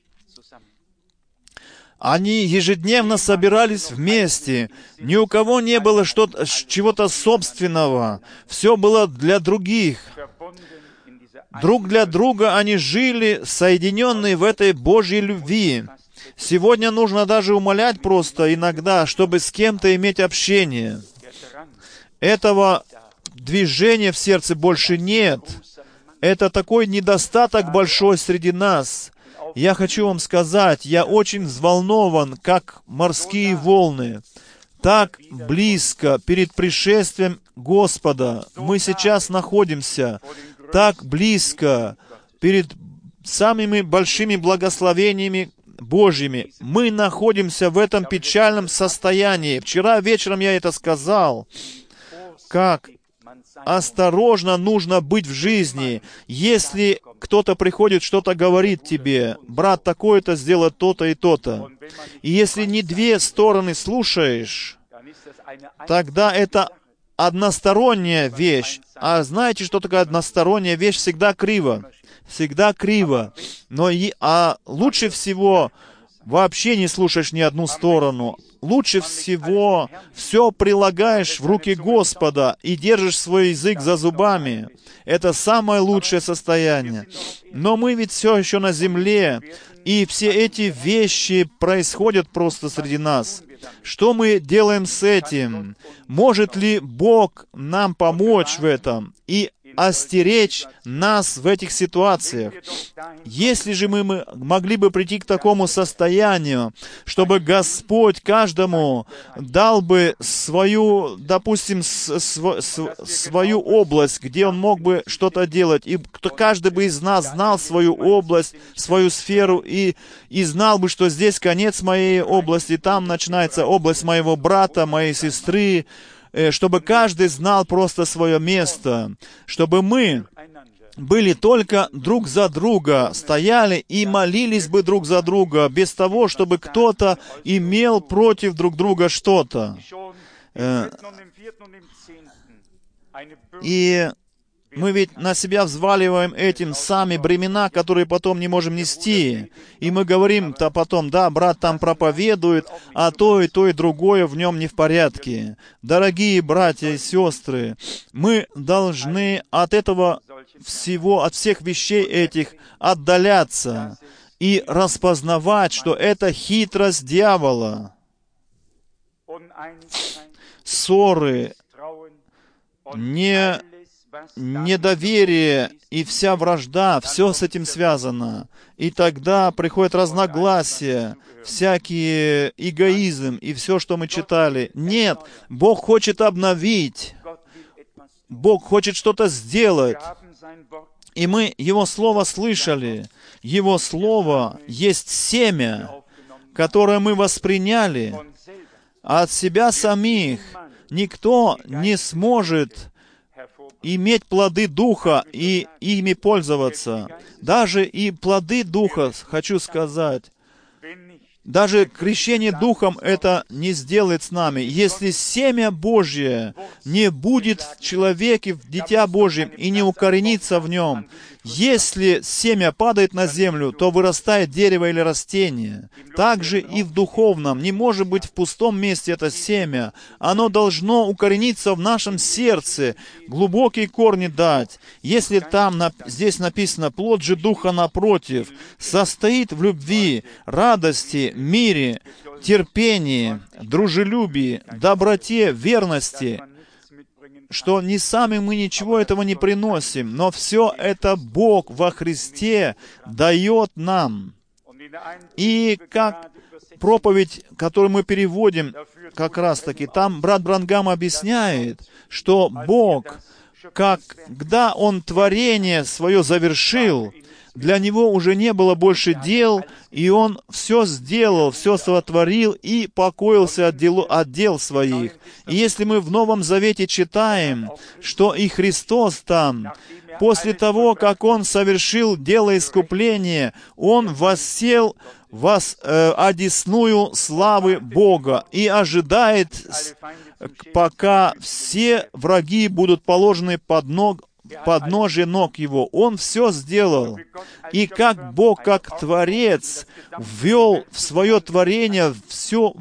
они ежедневно собирались вместе. Ни у кого не было чего-то собственного. Все было для других. Друг для друга они жили, соединенные в этой Божьей любви. Сегодня нужно даже умолять просто иногда, чтобы с кем-то иметь общение. Этого движения в сердце больше нет. Это такой недостаток большой среди нас. Я хочу вам сказать, я очень взволнован, как морские волны. Так близко перед пришествием Господа мы сейчас находимся. Так близко перед самыми большими благословениями Божьими. Мы находимся в этом печальном состоянии. Вчера вечером я это сказал. Как осторожно нужно быть в жизни. Если кто-то приходит, что-то говорит тебе, брат такой-то сделал то-то и то-то. И если не две стороны слушаешь, тогда это односторонняя вещь. А знаете, что такое односторонняя вещь? Всегда криво. Всегда криво. А лучше всего вообще не слушаешь ни одну сторону. Лучше всего все прилагаешь в руки Господа и держишь свой язык за зубами. Это самое лучшее состояние. Но мы ведь все еще на земле, и все эти вещи происходят просто среди нас. Что мы делаем с этим? Может ли Бог нам помочь в этом и остеречь нас в этих ситуациях? Если же мы могли бы прийти к такому состоянию, чтобы Господь каждому дал бы свою, допустим, свою область, где он мог бы что-то делать, и каждый бы из нас знал свою область, свою сферу, и знал бы, что здесь конец моей области, там начинается область моего брата, моей сестры, чтобы каждый знал просто свое место, чтобы мы были только друг за друга, стояли и молились бы друг за друга, без того, чтобы кто-то имел против друг друга что-то. И мы ведь на себя взваливаем этим сами бремена, которые потом не можем нести. И мы говорим-то потом, да, брат там проповедует, а то и другое в нем не в порядке. Дорогие братья и сестры, мы должны от этого всего, от всех вещей этих отдаляться и распознавать, что это хитрость дьявола. Ссоры, недоверие и вся вражда, все с этим связано. И тогда приходят разногласия, всякий эгоизм и все, что мы читали. Нет, Бог хочет обновить. Бог хочет что-то сделать. И мы Его Слово слышали. Его Слово есть семя, которое мы восприняли. А от себя самих никто не сможет иметь плоды Духа и ими пользоваться. Даже и плоды Духа, хочу сказать, даже крещение Духом это не сделает с нами. Если семя Божье не будет в человеке, в Дитя Божьем, и не укоренится в нем, если семя падает на землю, то вырастает дерево или растение. Так же и в духовном. Не может быть в пустом месте это семя. Оно должно укорениться в нашем сердце, глубокие корни дать. Если здесь написано, плод же Духа напротив, состоит в любви, радости, мире, терпении, дружелюбии, доброте, верности, что не сами мы ничего этого не приносим, но все это Бог во Христе дает нам. И как проповедь, которую мы переводим, как раз-таки, там брат Бранхам объясняет, что Бог, когда Он творение свое завершил, для Него уже не было больше дел, и Он все сделал, все сотворил и покоился от дел своих. И если мы в Новом Завете читаем, что и Христос там, после того, как Он совершил дело искупления, Он воссел одесную славы Бога и ожидает, пока все враги будут положены подножие ног Его. Он все сделал. И как Бог, как Творец, ввел в свое творение все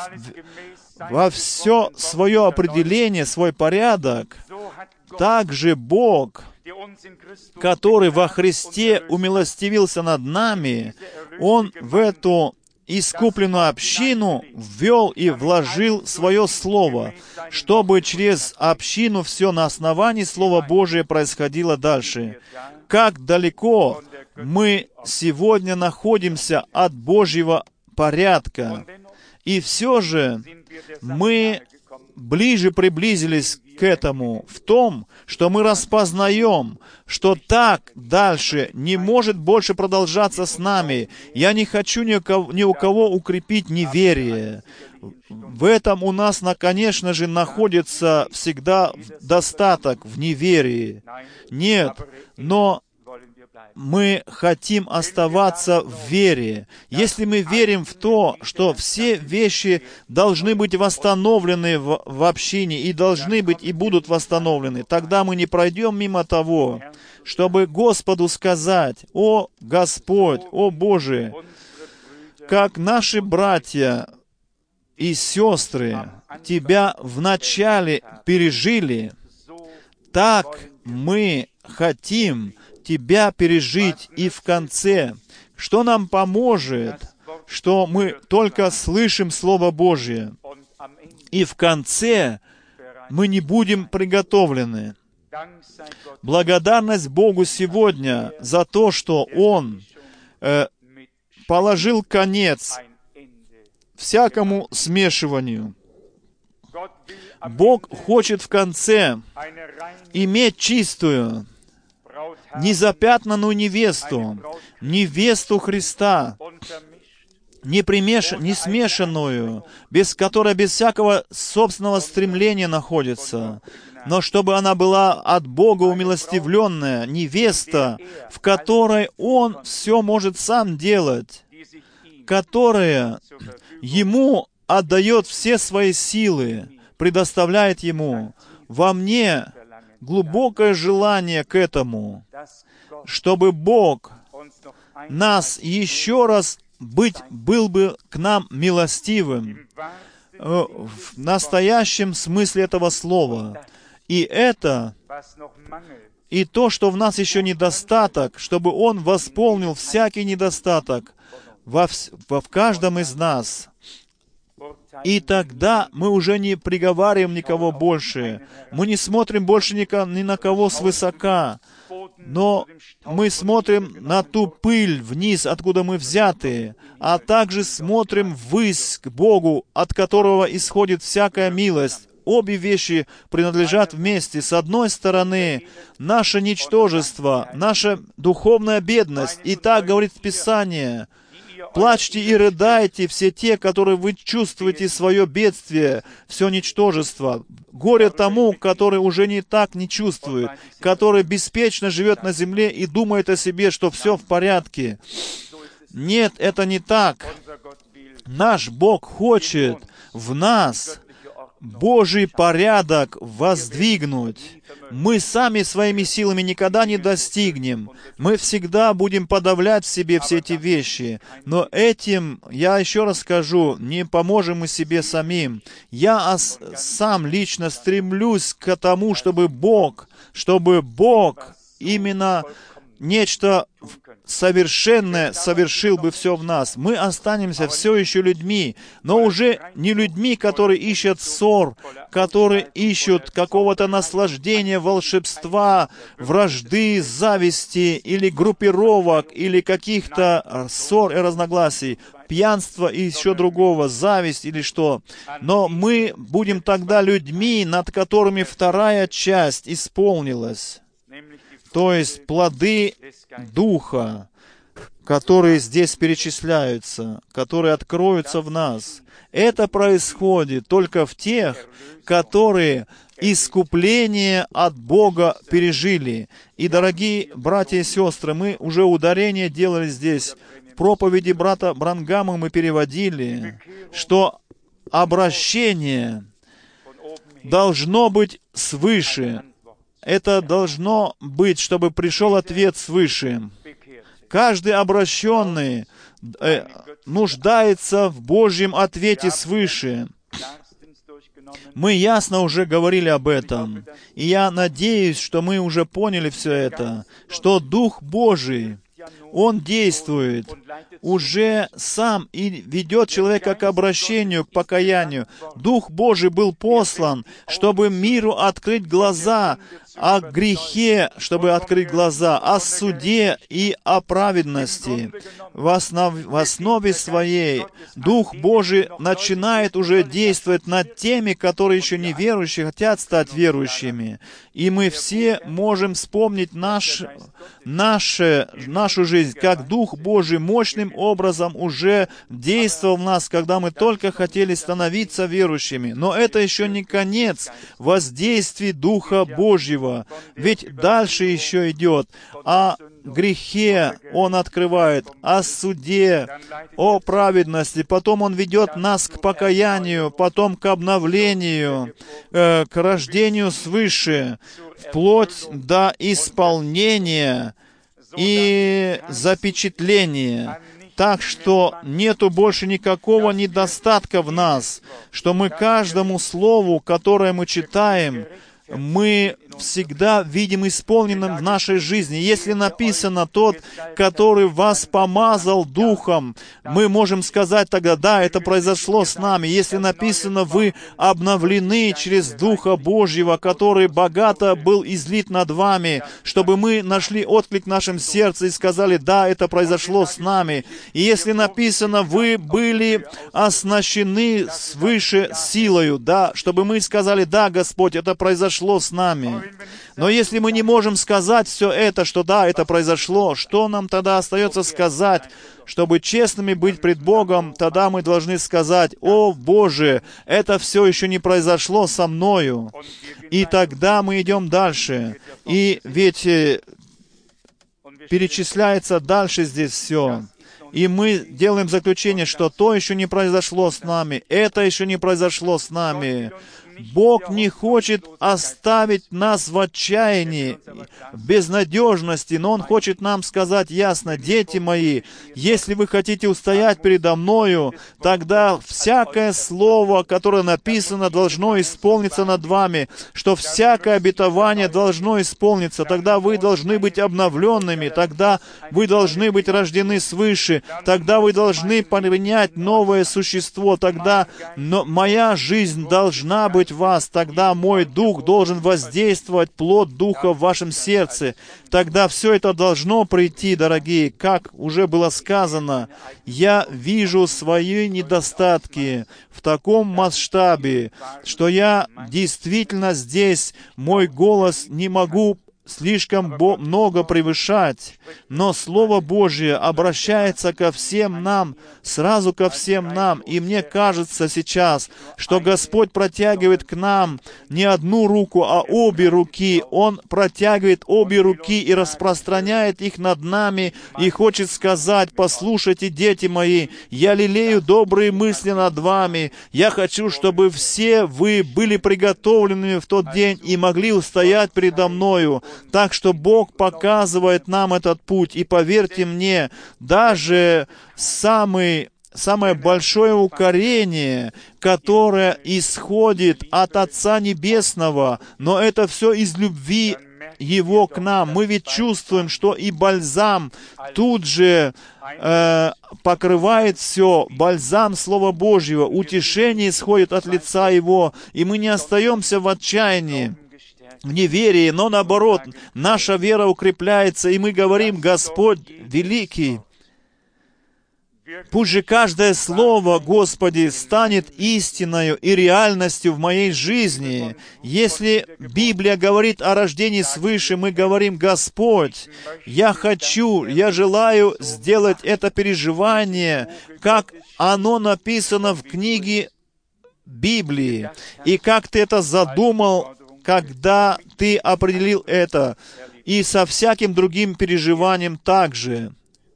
во все свое определение, свой порядок, так же Бог, который во Христе умилостивился над нами, Он в эту искупленную общину ввел и вложил свое Слово, чтобы через общину все на основании Слова Божия происходило дальше. Как далеко мы сегодня находимся от Божьего порядка. И все же мы ближе приблизились к этому в том, что мы распознаем, что дальше не может больше продолжаться с нами. Я не хочу ни у кого укрепить неверие. В этом у нас, конечно же, находится всегда достаток в неверии. Нет, но мы хотим оставаться в вере. Если мы верим в то, что все вещи должны быть восстановлены в общине, и должны быть, и будут восстановлены, тогда мы не пройдем мимо того, чтобы Господу сказать: «О Господь, о Боже, как наши братья и сестры Тебя вначале пережили, так мы хотим Тебя пережить и в конце». Что нам поможет, что мы только слышим Слово Божье, и в конце мы не будем приготовлены. Благодарность Богу сегодня за то, что Он положил конец всякому смешиванию. Бог хочет в конце иметь чистую, незапятнанную невесту, невесту Христа, не смешанную, без которой без всякого собственного стремления находится. но чтобы она была от Бога умилостивленная, невеста, в которой Он все может сам делать, которая Ему отдает все свои силы, предоставляет Ему. Во мне глубокое желание к этому, чтобы Бог нас еще раз был бы к нам милостивым в настоящем смысле этого слова. И то, что в нас еще недостаток, чтобы Он восполнил всякий недостаток в каждом из нас. И тогда мы уже не приговариваем никого больше. Мы не смотрим больше ни на кого свысока. Но мы смотрим на ту пыль вниз, откуда мы взяты, а также смотрим ввысь к Богу, от которого исходит всякая милость. Обе вещи принадлежат вместе. С одной стороны, наше ничтожество, наша духовная бедность. И так говорит Писание: «Плачьте и рыдайте, все те, которые вы чувствуете свое бедствие, все ничтожество. Горе тому, который уже не чувствует, который беспечно живет на земле и думает о себе, что все в порядке». Нет, это не так. Наш Бог хочет в нас Божий порядок воздвигнуть. Мы сами своими силами никогда не достигнем. Мы всегда будем подавлять в себе все эти вещи. Но этим, я еще раз скажу, не поможем мы себе самим. Я сам лично стремлюсь к тому, чтобы Бог именно нечто совершенное совершил бы все в нас. Мы останемся все еще людьми, но уже не людьми, которые ищут ссор, которые ищут какого-то наслаждения, волшебства, вражды, зависти или группировок, или каких-то ссор и разногласий, пьянства и еще другого, зависть или что. Но мы будем тогда людьми, над которыми вторая часть исполнилась. То есть плоды Духа, которые здесь перечисляются, которые откроются в нас. Это происходит только в тех, которые искупление от Бога пережили. И, дорогие братья и сестры, мы уже ударение делали здесь. В проповеди брата Бранхама мы переводили, что обращение должно быть свыше. Это должно быть, чтобы пришел ответ свыше. Каждый обращенный нуждается в Божьем ответе свыше. Мы ясно уже говорили об этом. И я надеюсь, что мы уже поняли все это, что Дух Божий, Он действует уже сам и ведет человека к обращению, к покаянию. Дух Божий был послан, чтобы миру открыть глаза о грехе, чтобы открыть глаза о суде и о праведности. В основе своей Дух Божий начинает уже действовать над теми, которые еще не верующие, хотят стать верующими. И мы все можем вспомнить нашу жизнь, как Дух Божий мощным образом уже действовал в нас, когда мы только хотели становиться верующими. Но это еще не конец воздействия Духа Божьего. Ведь дальше еще идет о грехе Он открывает, о суде, о праведности. Потом Он ведет нас к покаянию, потом к обновлению, к рождению свыше, вплоть до исполнения и запечатления. Так что нету больше никакого недостатка в нас, что мы каждому слову, которое мы читаем, мы всегда видим исполненным в нашей жизни. Если написано «тот, который вас помазал Духом», мы можем сказать тогда «да, это произошло с нами». Если написано «вы обновлены через Духа Божьего, который богато был излит над вами», чтобы мы нашли отклик в нашем сердце и сказали «да, это произошло с нами». И если написано «вы были оснащены свыше силою», да, чтобы мы сказали «да, Господь, это произошло произошло с нами. Но если мы не можем сказать все это, что да, это произошло, что нам тогда остается сказать? Чтобы честными быть пред Богом, тогда мы должны сказать: «О, Боже, это все еще не произошло со мною». И тогда мы идем дальше. И ведь перечисляется дальше здесь все. И мы делаем заключение, что то еще не произошло с нами, это еще не произошло с нами. Бог не хочет оставить нас в отчаянии, в безнадежности, но Он хочет нам сказать ясно: «Дети мои, если вы хотите устоять передо Мною, тогда всякое слово, которое написано, должно исполниться над вами, что всякое обетование должно исполниться. Тогда вы должны быть обновленными, тогда вы должны быть рождены свыше, тогда вы должны принять новое существо, тогда моя жизнь должна быть в вас, тогда мой Дух должен воздействовать, плод Духа в вашем сердце. Тогда все это должно прийти, дорогие, как уже было сказано. Я вижу свои недостатки в таком масштабе, что я действительно здесь, мой голос не могу слишком много превышать, но Слово Божье обращается ко всем нам, сразу ко всем нам, и мне кажется сейчас, что Господь протягивает к нам не одну руку, а обе руки. Он протягивает обе руки и распространяет их над нами, и хочет сказать: «Послушайте, дети мои, я лелею добрые мысли над вами. Я хочу, чтобы все вы были приготовленными в тот день и могли устоять передо Мною». Так что Бог показывает нам этот путь. И поверьте мне, даже самое большое укорение, которое исходит от Отца Небесного, но это все из любви Его к нам. Мы ведь чувствуем, что и бальзам тут же покрывает все, бальзам Слова Божьего, утешение исходит от лица Его, и мы не остаемся в отчаянии, в неверии, но наоборот, наша вера укрепляется, и мы говорим: «Господь великий». Пусть же каждое слово, Господи, станет истиною и реальностью в моей жизни. Если Библия говорит о рождении свыше, мы говорим: «Господь, я хочу, я желаю сделать это переживание, как оно написано в книге Библии, и как Ты это задумал, когда Ты определил это, и со всяким другим переживанием также».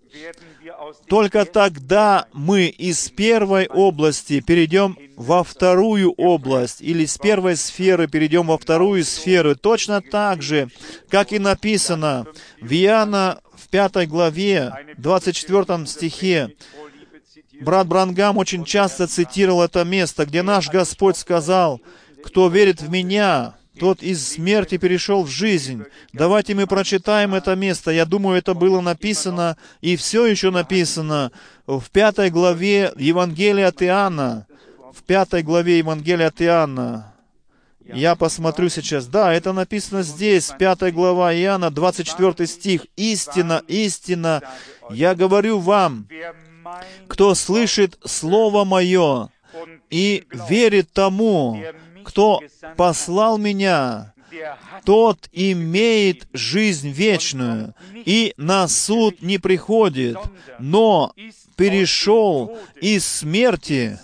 Только тогда мы из первой области перейдем во вторую область, или с первой сферы перейдем во вторую сферу. Точно так же, как и написано в Иоанна в 5 главе, 24 стихе. Брат Бранхам очень часто цитировал это место, где наш Господь сказал: «Кто верит в Меня, тот из смерти перешел в жизнь». Давайте мы прочитаем это место. Я думаю, это было написано и все еще написано в 5 главе Евангелия от Иоанна. В 5 главе Евангелия от Иоанна. Я посмотрю сейчас. Да, это написано здесь, 5 глава Иоанна, 24 стих. «Истина, истина, я говорю вам, кто слышит Слово Мое и верит тому, кто послал Меня, тот имеет жизнь вечную, и на суд не приходит, но перешел из смерти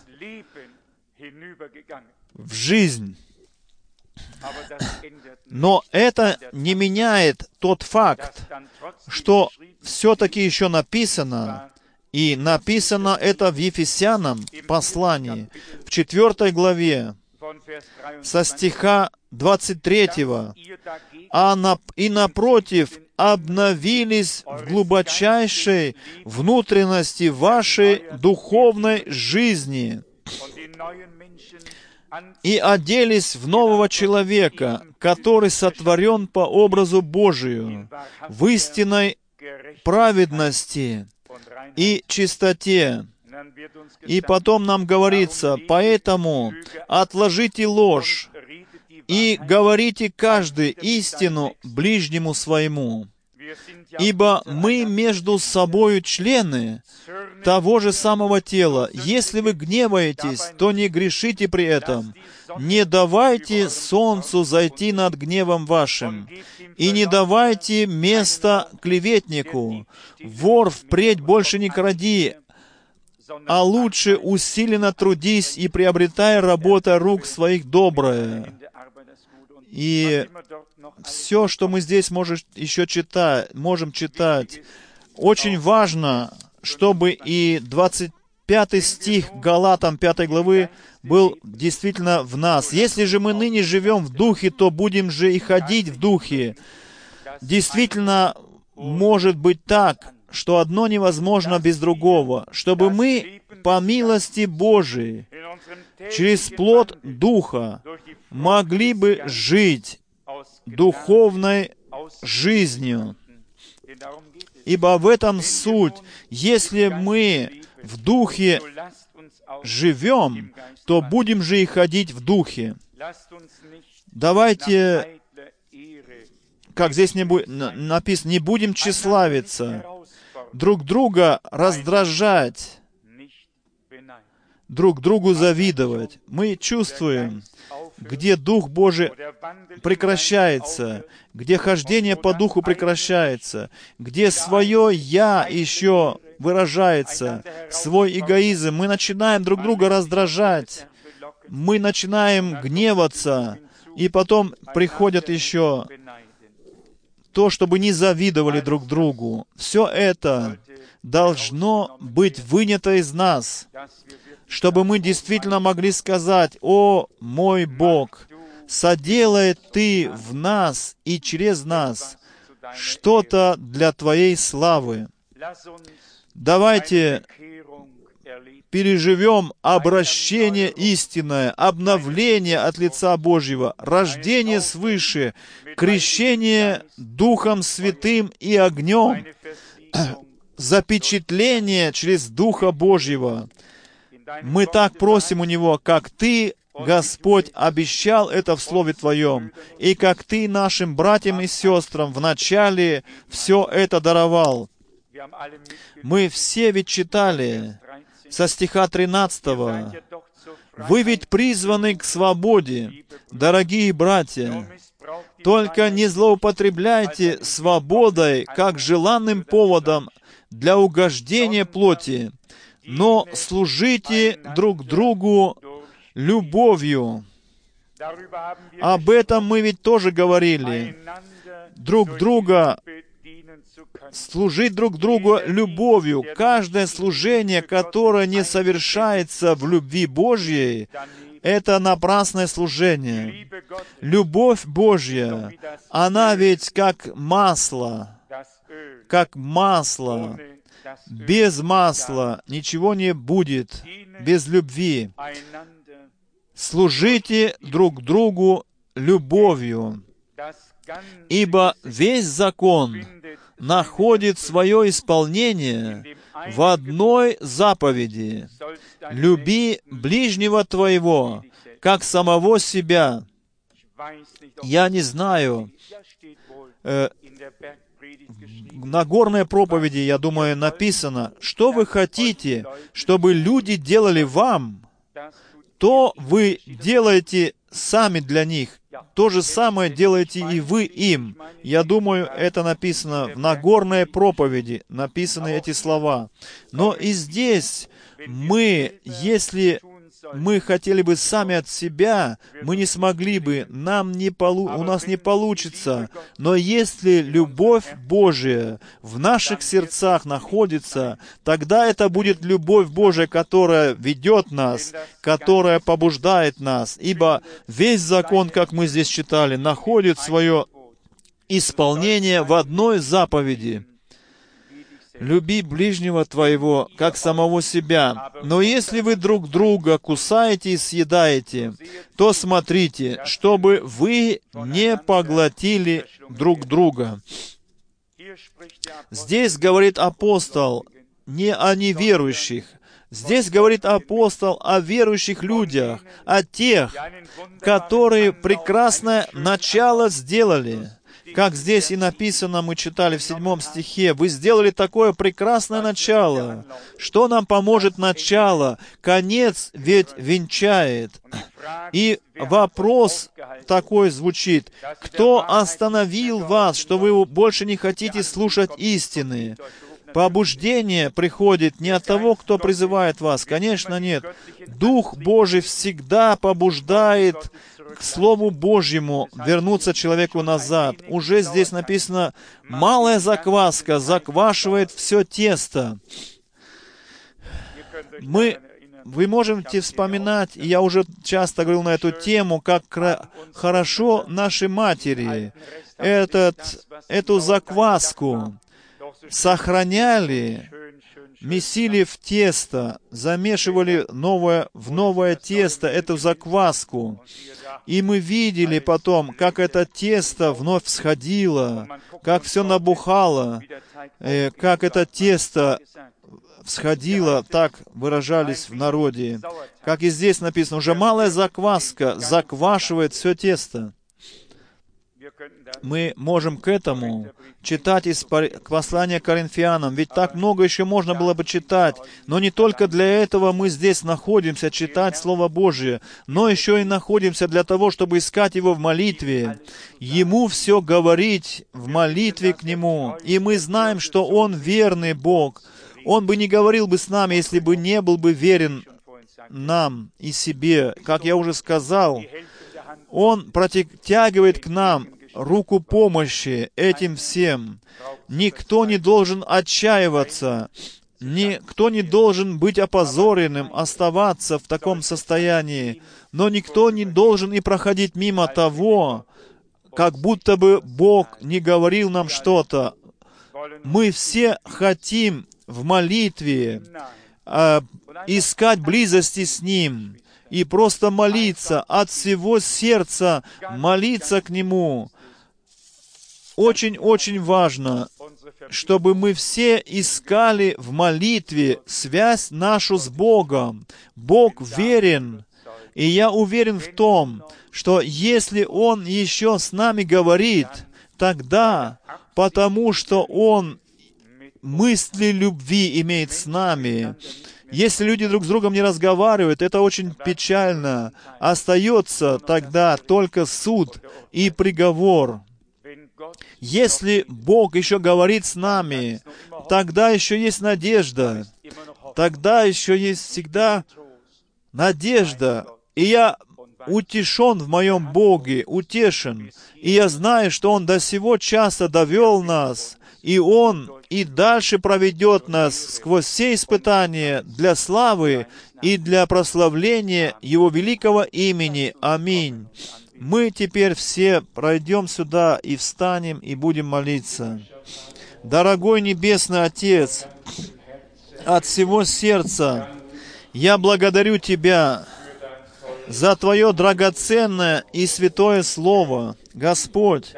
в жизнь». Но это не меняет тот факт, что все-таки еще написано, и написано это в Ефесянам послании, в 4 главе, со стиха 23. «И напротив, обновились в глубочайшей внутренности вашей духовной жизни и оделись в нового человека, который сотворен по образу Божию, в истинной праведности и чистоте». И потом нам говорится: «Поэтому отложите ложь и говорите каждый истину ближнему своему». Ибо мы между собою члены того же самого тела. Если вы гневаетесь, то не грешите при этом. Не давайте солнцу зайти над гневом вашим, и не давайте места клеветнику. Вор впредь больше не кради, а лучше усиленно трудись и приобретай работа рук своих доброе. И все, что мы здесь можем читать, очень важно, чтобы и 25 стих Галатам 5 главы был действительно в нас. «Если же мы ныне живем в Духе, то будем же и ходить в Духе». Действительно, может быть так, что одно невозможно без другого, чтобы мы, по милости Божией, через плод Духа, могли бы жить духовной жизнью. Ибо в этом суть. Если мы в Духе живем, то будем же и ходить в Духе. Давайте, как здесь написано, не будем тщеславиться, друг друга раздражать, друг другу завидовать. Мы чувствуем, где Дух Божий прекращается, где хождение по Духу прекращается, где свое «я» еще выражается, свой эгоизм. Мы начинаем друг друга раздражать, мы начинаем гневаться, и потом приходят еще то, чтобы не завидовали друг другу. Все это должно быть вынято из нас, чтобы мы действительно могли сказать: «О, мой Бог, соделай Ты в нас и через нас что-то для Твоей славы». Давайте переживем обращение истинное, обновление от лица Божьего, рождение свыше, крещение Духом Святым и огнем, запечатление через Духа Божьего. Мы так просим у Него, как Ты, Господь, обещал это в Слове Твоем, и как Ты нашим братьям и сестрам вначале все это даровал. Мы все ведь читали со стиха 13. «Вы ведь призваны к свободе, дорогие братья. Только не злоупотребляйте свободой, как желанным поводом для угождения плоти, но служите друг другу любовью». Об этом мы ведь тоже говорили. Служить друг другу любовью. Каждое служение, которое не совершается в любви Божьей, это напрасное служение. Любовь Божья, она ведь как масло. Без масла ничего не будет, без любви. Служите друг другу любовью, ибо весь закон находит свое исполнение в одной заповеди: «Люби ближнего твоего, как самого себя». Я не знаю, на Нагорной проповеди, я думаю, написано: что вы хотите, чтобы люди делали вам, то вы делаете сами для них. То же самое делаете и вы им. Я думаю, это написано в Нагорной проповеди, написаны эти слова. Но и здесь если мы хотели бы сами от себя, мы не смогли бы, у нас не получится. Но если любовь Божия в наших сердцах находится, тогда это будет любовь Божия, которая ведет нас, которая побуждает нас. Ибо весь закон, как мы здесь читали, находит свое исполнение в одной заповеди: «Люби ближнего твоего, как самого себя». Но если вы друг друга кусаете и съедаете, то смотрите, чтобы вы не поглотили друг друга. Здесь говорит апостол не о неверующих. Здесь говорит апостол о верующих людях, о тех, которые прекрасное начало сделали, Как здесь и написано, мы читали в 7 стихе, «Вы сделали такое прекрасное начало». Что нам поможет начало? Конец ведь венчает. И вопрос такой звучит, «Кто остановил вас, что вы больше не хотите слушать истины?» Побуждение приходит не от того, кто призывает вас. Конечно, нет. Дух Божий всегда побуждает к Слову Божьему вернуться человеку назад. Уже здесь написано, малая закваска заквашивает все тесто. Вы можете вспоминать, и я уже часто говорил на эту тему, как хорошо наши матери эту закваску сохраняли, месили в тесто, замешивали в новое тесто эту закваску. И мы видели потом, как это тесто вновь всходило, как все набухало, как это тесто всходило, так выражались в народе. Как и здесь написано, уже малая закваска заквашивает все тесто. Мы можем к этому читать из послания к Коринфянам, ведь так много еще можно было бы читать, но не только для этого мы здесь находимся, читать Слово Божие, но еще и находимся для того, чтобы искать Его в молитве, Ему все говорить в молитве к Нему, и мы знаем, что Он верный Бог. Он бы не говорил бы с нами, если бы не был бы верен нам и себе. Как я уже сказал, Он протягивает к нам руку помощи этим всем. Никто не должен отчаиваться, никто не должен быть опозоренным, оставаться в таком состоянии, но никто не должен и проходить мимо того, как будто бы Бог не говорил нам что-то. Мы все хотим в молитве искать близости с Ним и просто молиться от всего сердца, молиться к Нему. Очень-очень важно, чтобы мы все искали в молитве связь нашу с Богом. Бог верен, и я уверен в том, что если Он еще с нами говорит, тогда потому что Он мысли любви имеет с нами. Если люди друг с другом не разговаривают, это очень печально. Остается тогда только суд и приговор. Если Бог еще говорит с нами, тогда еще есть надежда. Тогда еще есть всегда надежда. И я утешен в моем Боге, утешен. И я знаю, что Он до сего часа довел нас, и Он и дальше проведет нас сквозь все испытания для славы и для прославления Его великого имени. Аминь. Мы теперь все пройдем сюда и встанем, и будем молиться. Дорогой Небесный Отец, от всего сердца я благодарю Тебя за Твое драгоценное и святое Слово. Господь,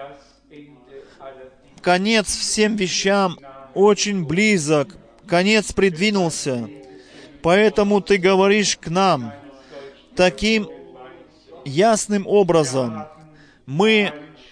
конец всем вещам очень близок, конец придвинулся. Поэтому Ты говоришь к нам таким ясным образом. Мы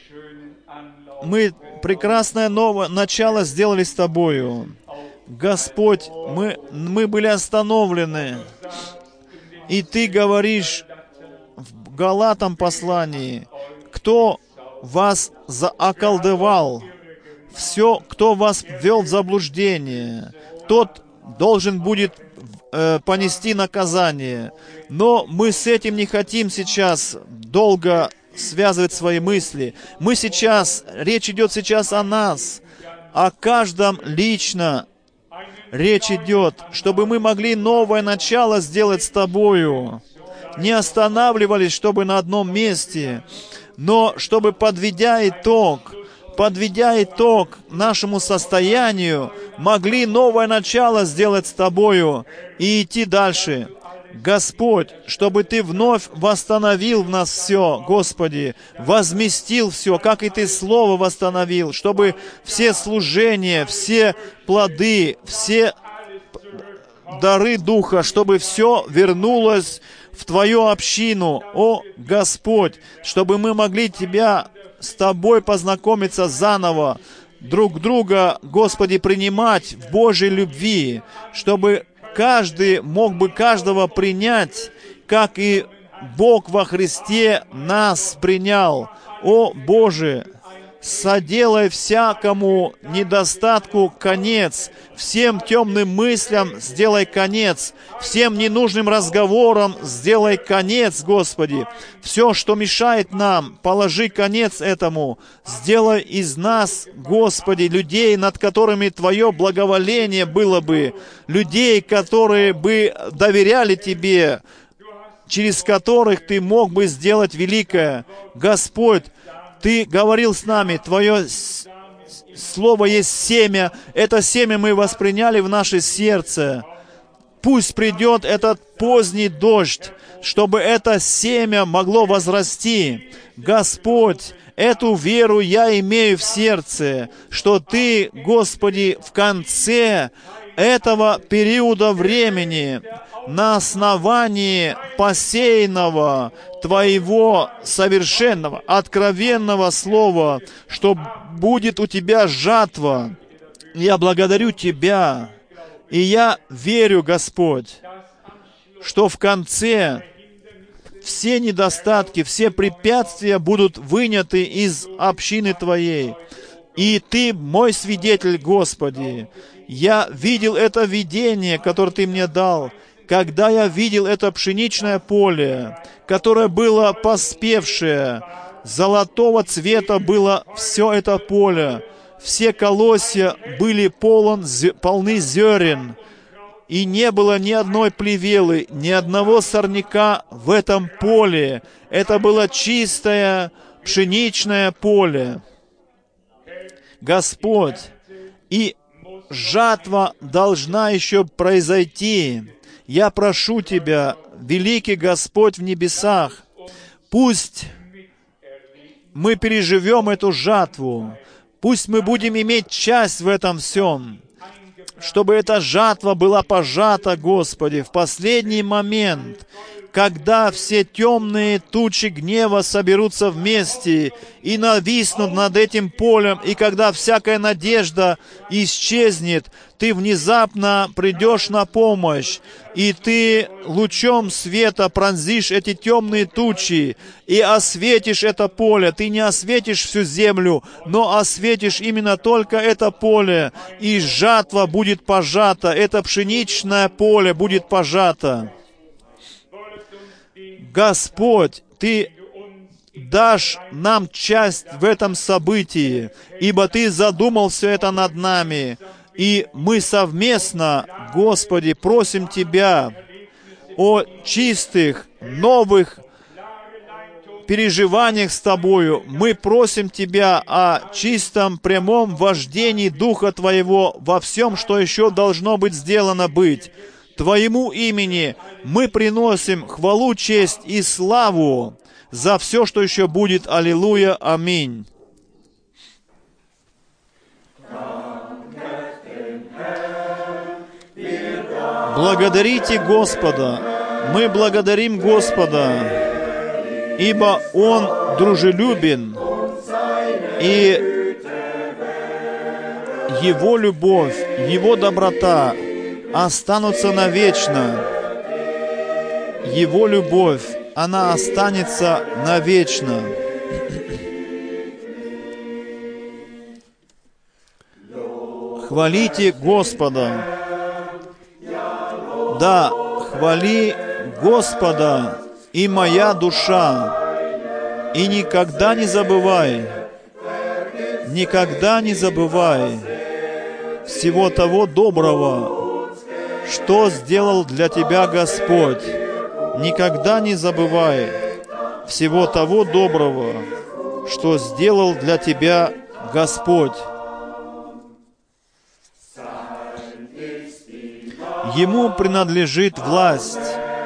прекрасное новое начало сделали с Тобою. Господь, мы были остановлены. И Ты говоришь в Галатам послании, кто вас заоколдовал, кто вас ввел в заблуждение, тот должен будет понести наказание. Но мы с этим не хотим сейчас долго связывать свои мысли. Речь идет сейчас о нас, о каждом лично. Речь идет, чтобы мы могли новое начало сделать с Тобою. Не останавливались, чтобы на одном месте, но чтобы, подведя итог нашему состоянию, могли новое начало сделать с Тобою и идти дальше. Господь, чтобы Ты вновь восстановил в нас все, Господи, возместил все, как и Ты Слово восстановил, чтобы все служения, все плоды, все дары Духа, чтобы все вернулось в Твою общину, о Господь, чтобы мы могли Тебя с Тобой познакомиться заново, друг друга, Господи, принимать в Божьей любви, чтобы каждый мог бы каждого принять, как и Бог во Христе нас принял. О Боже, соделай всякому недостатку конец, всем темным мыслям сделай конец, всем ненужным разговорам сделай конец, Господи. Все, что мешает нам, положи конец этому. Сделай из нас, Господи, людей, над которыми Твое благоволение было бы, людей, которые бы доверяли Тебе, через которых Ты мог бы сделать великое. Господь, Ты говорил с нами, Твое Слово есть семя. Это семя мы восприняли в наше сердце. Пусть придет этот поздний дождь, чтобы это семя могло возрасти. Господь, эту веру я имею в сердце, что Ты, Господи, в конце этого периода времени, на основании посеянного Твоего совершенного, откровенного Слова, что будет у Тебя жатва. Я благодарю Тебя, и я верю, Господь, что в конце все недостатки, все препятствия будут выняты из общины Твоей. И Ты мой свидетель, Господи. Я видел это видение, которое Ты мне дал, когда я видел это пшеничное поле, которое было поспевшее, золотого цвета было все это поле, все колосья были полны зерен, и не было ни одной плевелы, ни одного сорняка в этом поле. Это было чистое пшеничное поле. Господь, и жатва должна еще произойти. Я прошу Тебя, великий Господь в небесах, пусть мы переживем эту жатву, пусть мы будем иметь часть в этом всем, чтобы эта жатва была пожата, Господи, в последний момент, когда все темные тучи гнева соберутся вместе и нависнут над этим полем, и когда всякая надежда исчезнет, Ты внезапно придешь на помощь, и Ты лучом света пронзишь эти темные тучи и осветишь это поле. Ты не осветишь всю землю, но осветишь именно только это поле, и жатва будет пожата, это пшеничное поле будет пожато. Господь, Ты дашь нам часть в этом событии, ибо Ты задумал все это над нами. И мы совместно, Господи, просим Тебя о чистых, новых переживаниях с Тобою. Мы просим Тебя о чистом, прямом вождении Духа Твоего во всем, что еще должно быть сделано быть. Твоему имени мы приносим хвалу, честь и славу за все, что еще будет. Аллилуйя. Аминь. Благодарите Господа. Мы благодарим Господа, ибо Он дружелюбен, и Его любовь, Его доброта останутся навечно. Его любовь, она останется навечно. Хвалите Господа. Да, хвали Господа, и моя душа, и никогда не забывай всего того доброго, что сделал для тебя Господь. Никогда не забывай всего того доброго, что сделал для тебя Господь. Ему принадлежит власть.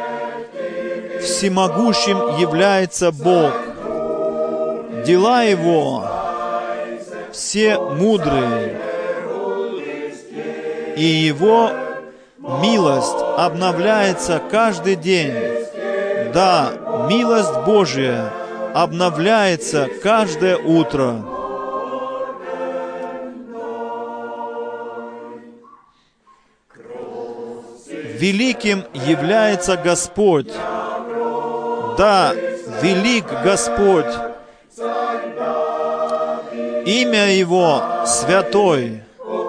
Всемогущим является Бог. Дела Его все мудрые, и Его милость обновляется каждый день. Да, милость Божия обновляется каждое утро. Великим является Господь. Да, велик Господь. Имя Его святой.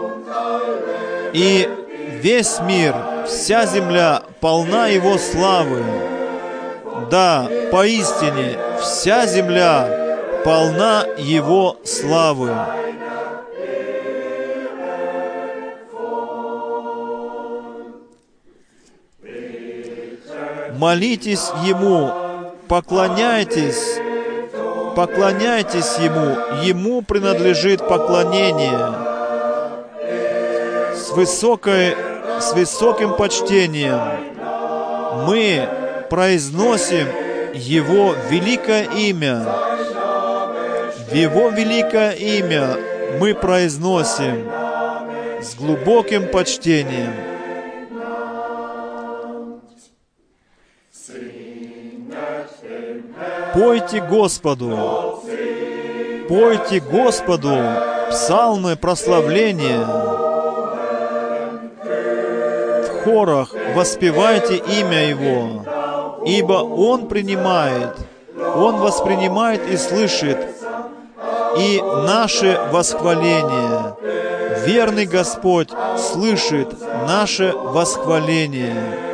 И весь мир, вся земля полна Его славы. Да, поистине, вся земля полна Его славы. Молитесь Ему, поклоняйтесь Ему, Ему принадлежит поклонение. С высоким почтением мы произносим Его великое имя. В Его великое имя мы произносим с глубоким почтением. Пойте Господу псалмы прославления. В хорах воспевайте имя Его, ибо Он воспринимает и слышит и наше восхваление. Верный Господь слышит наше восхваление.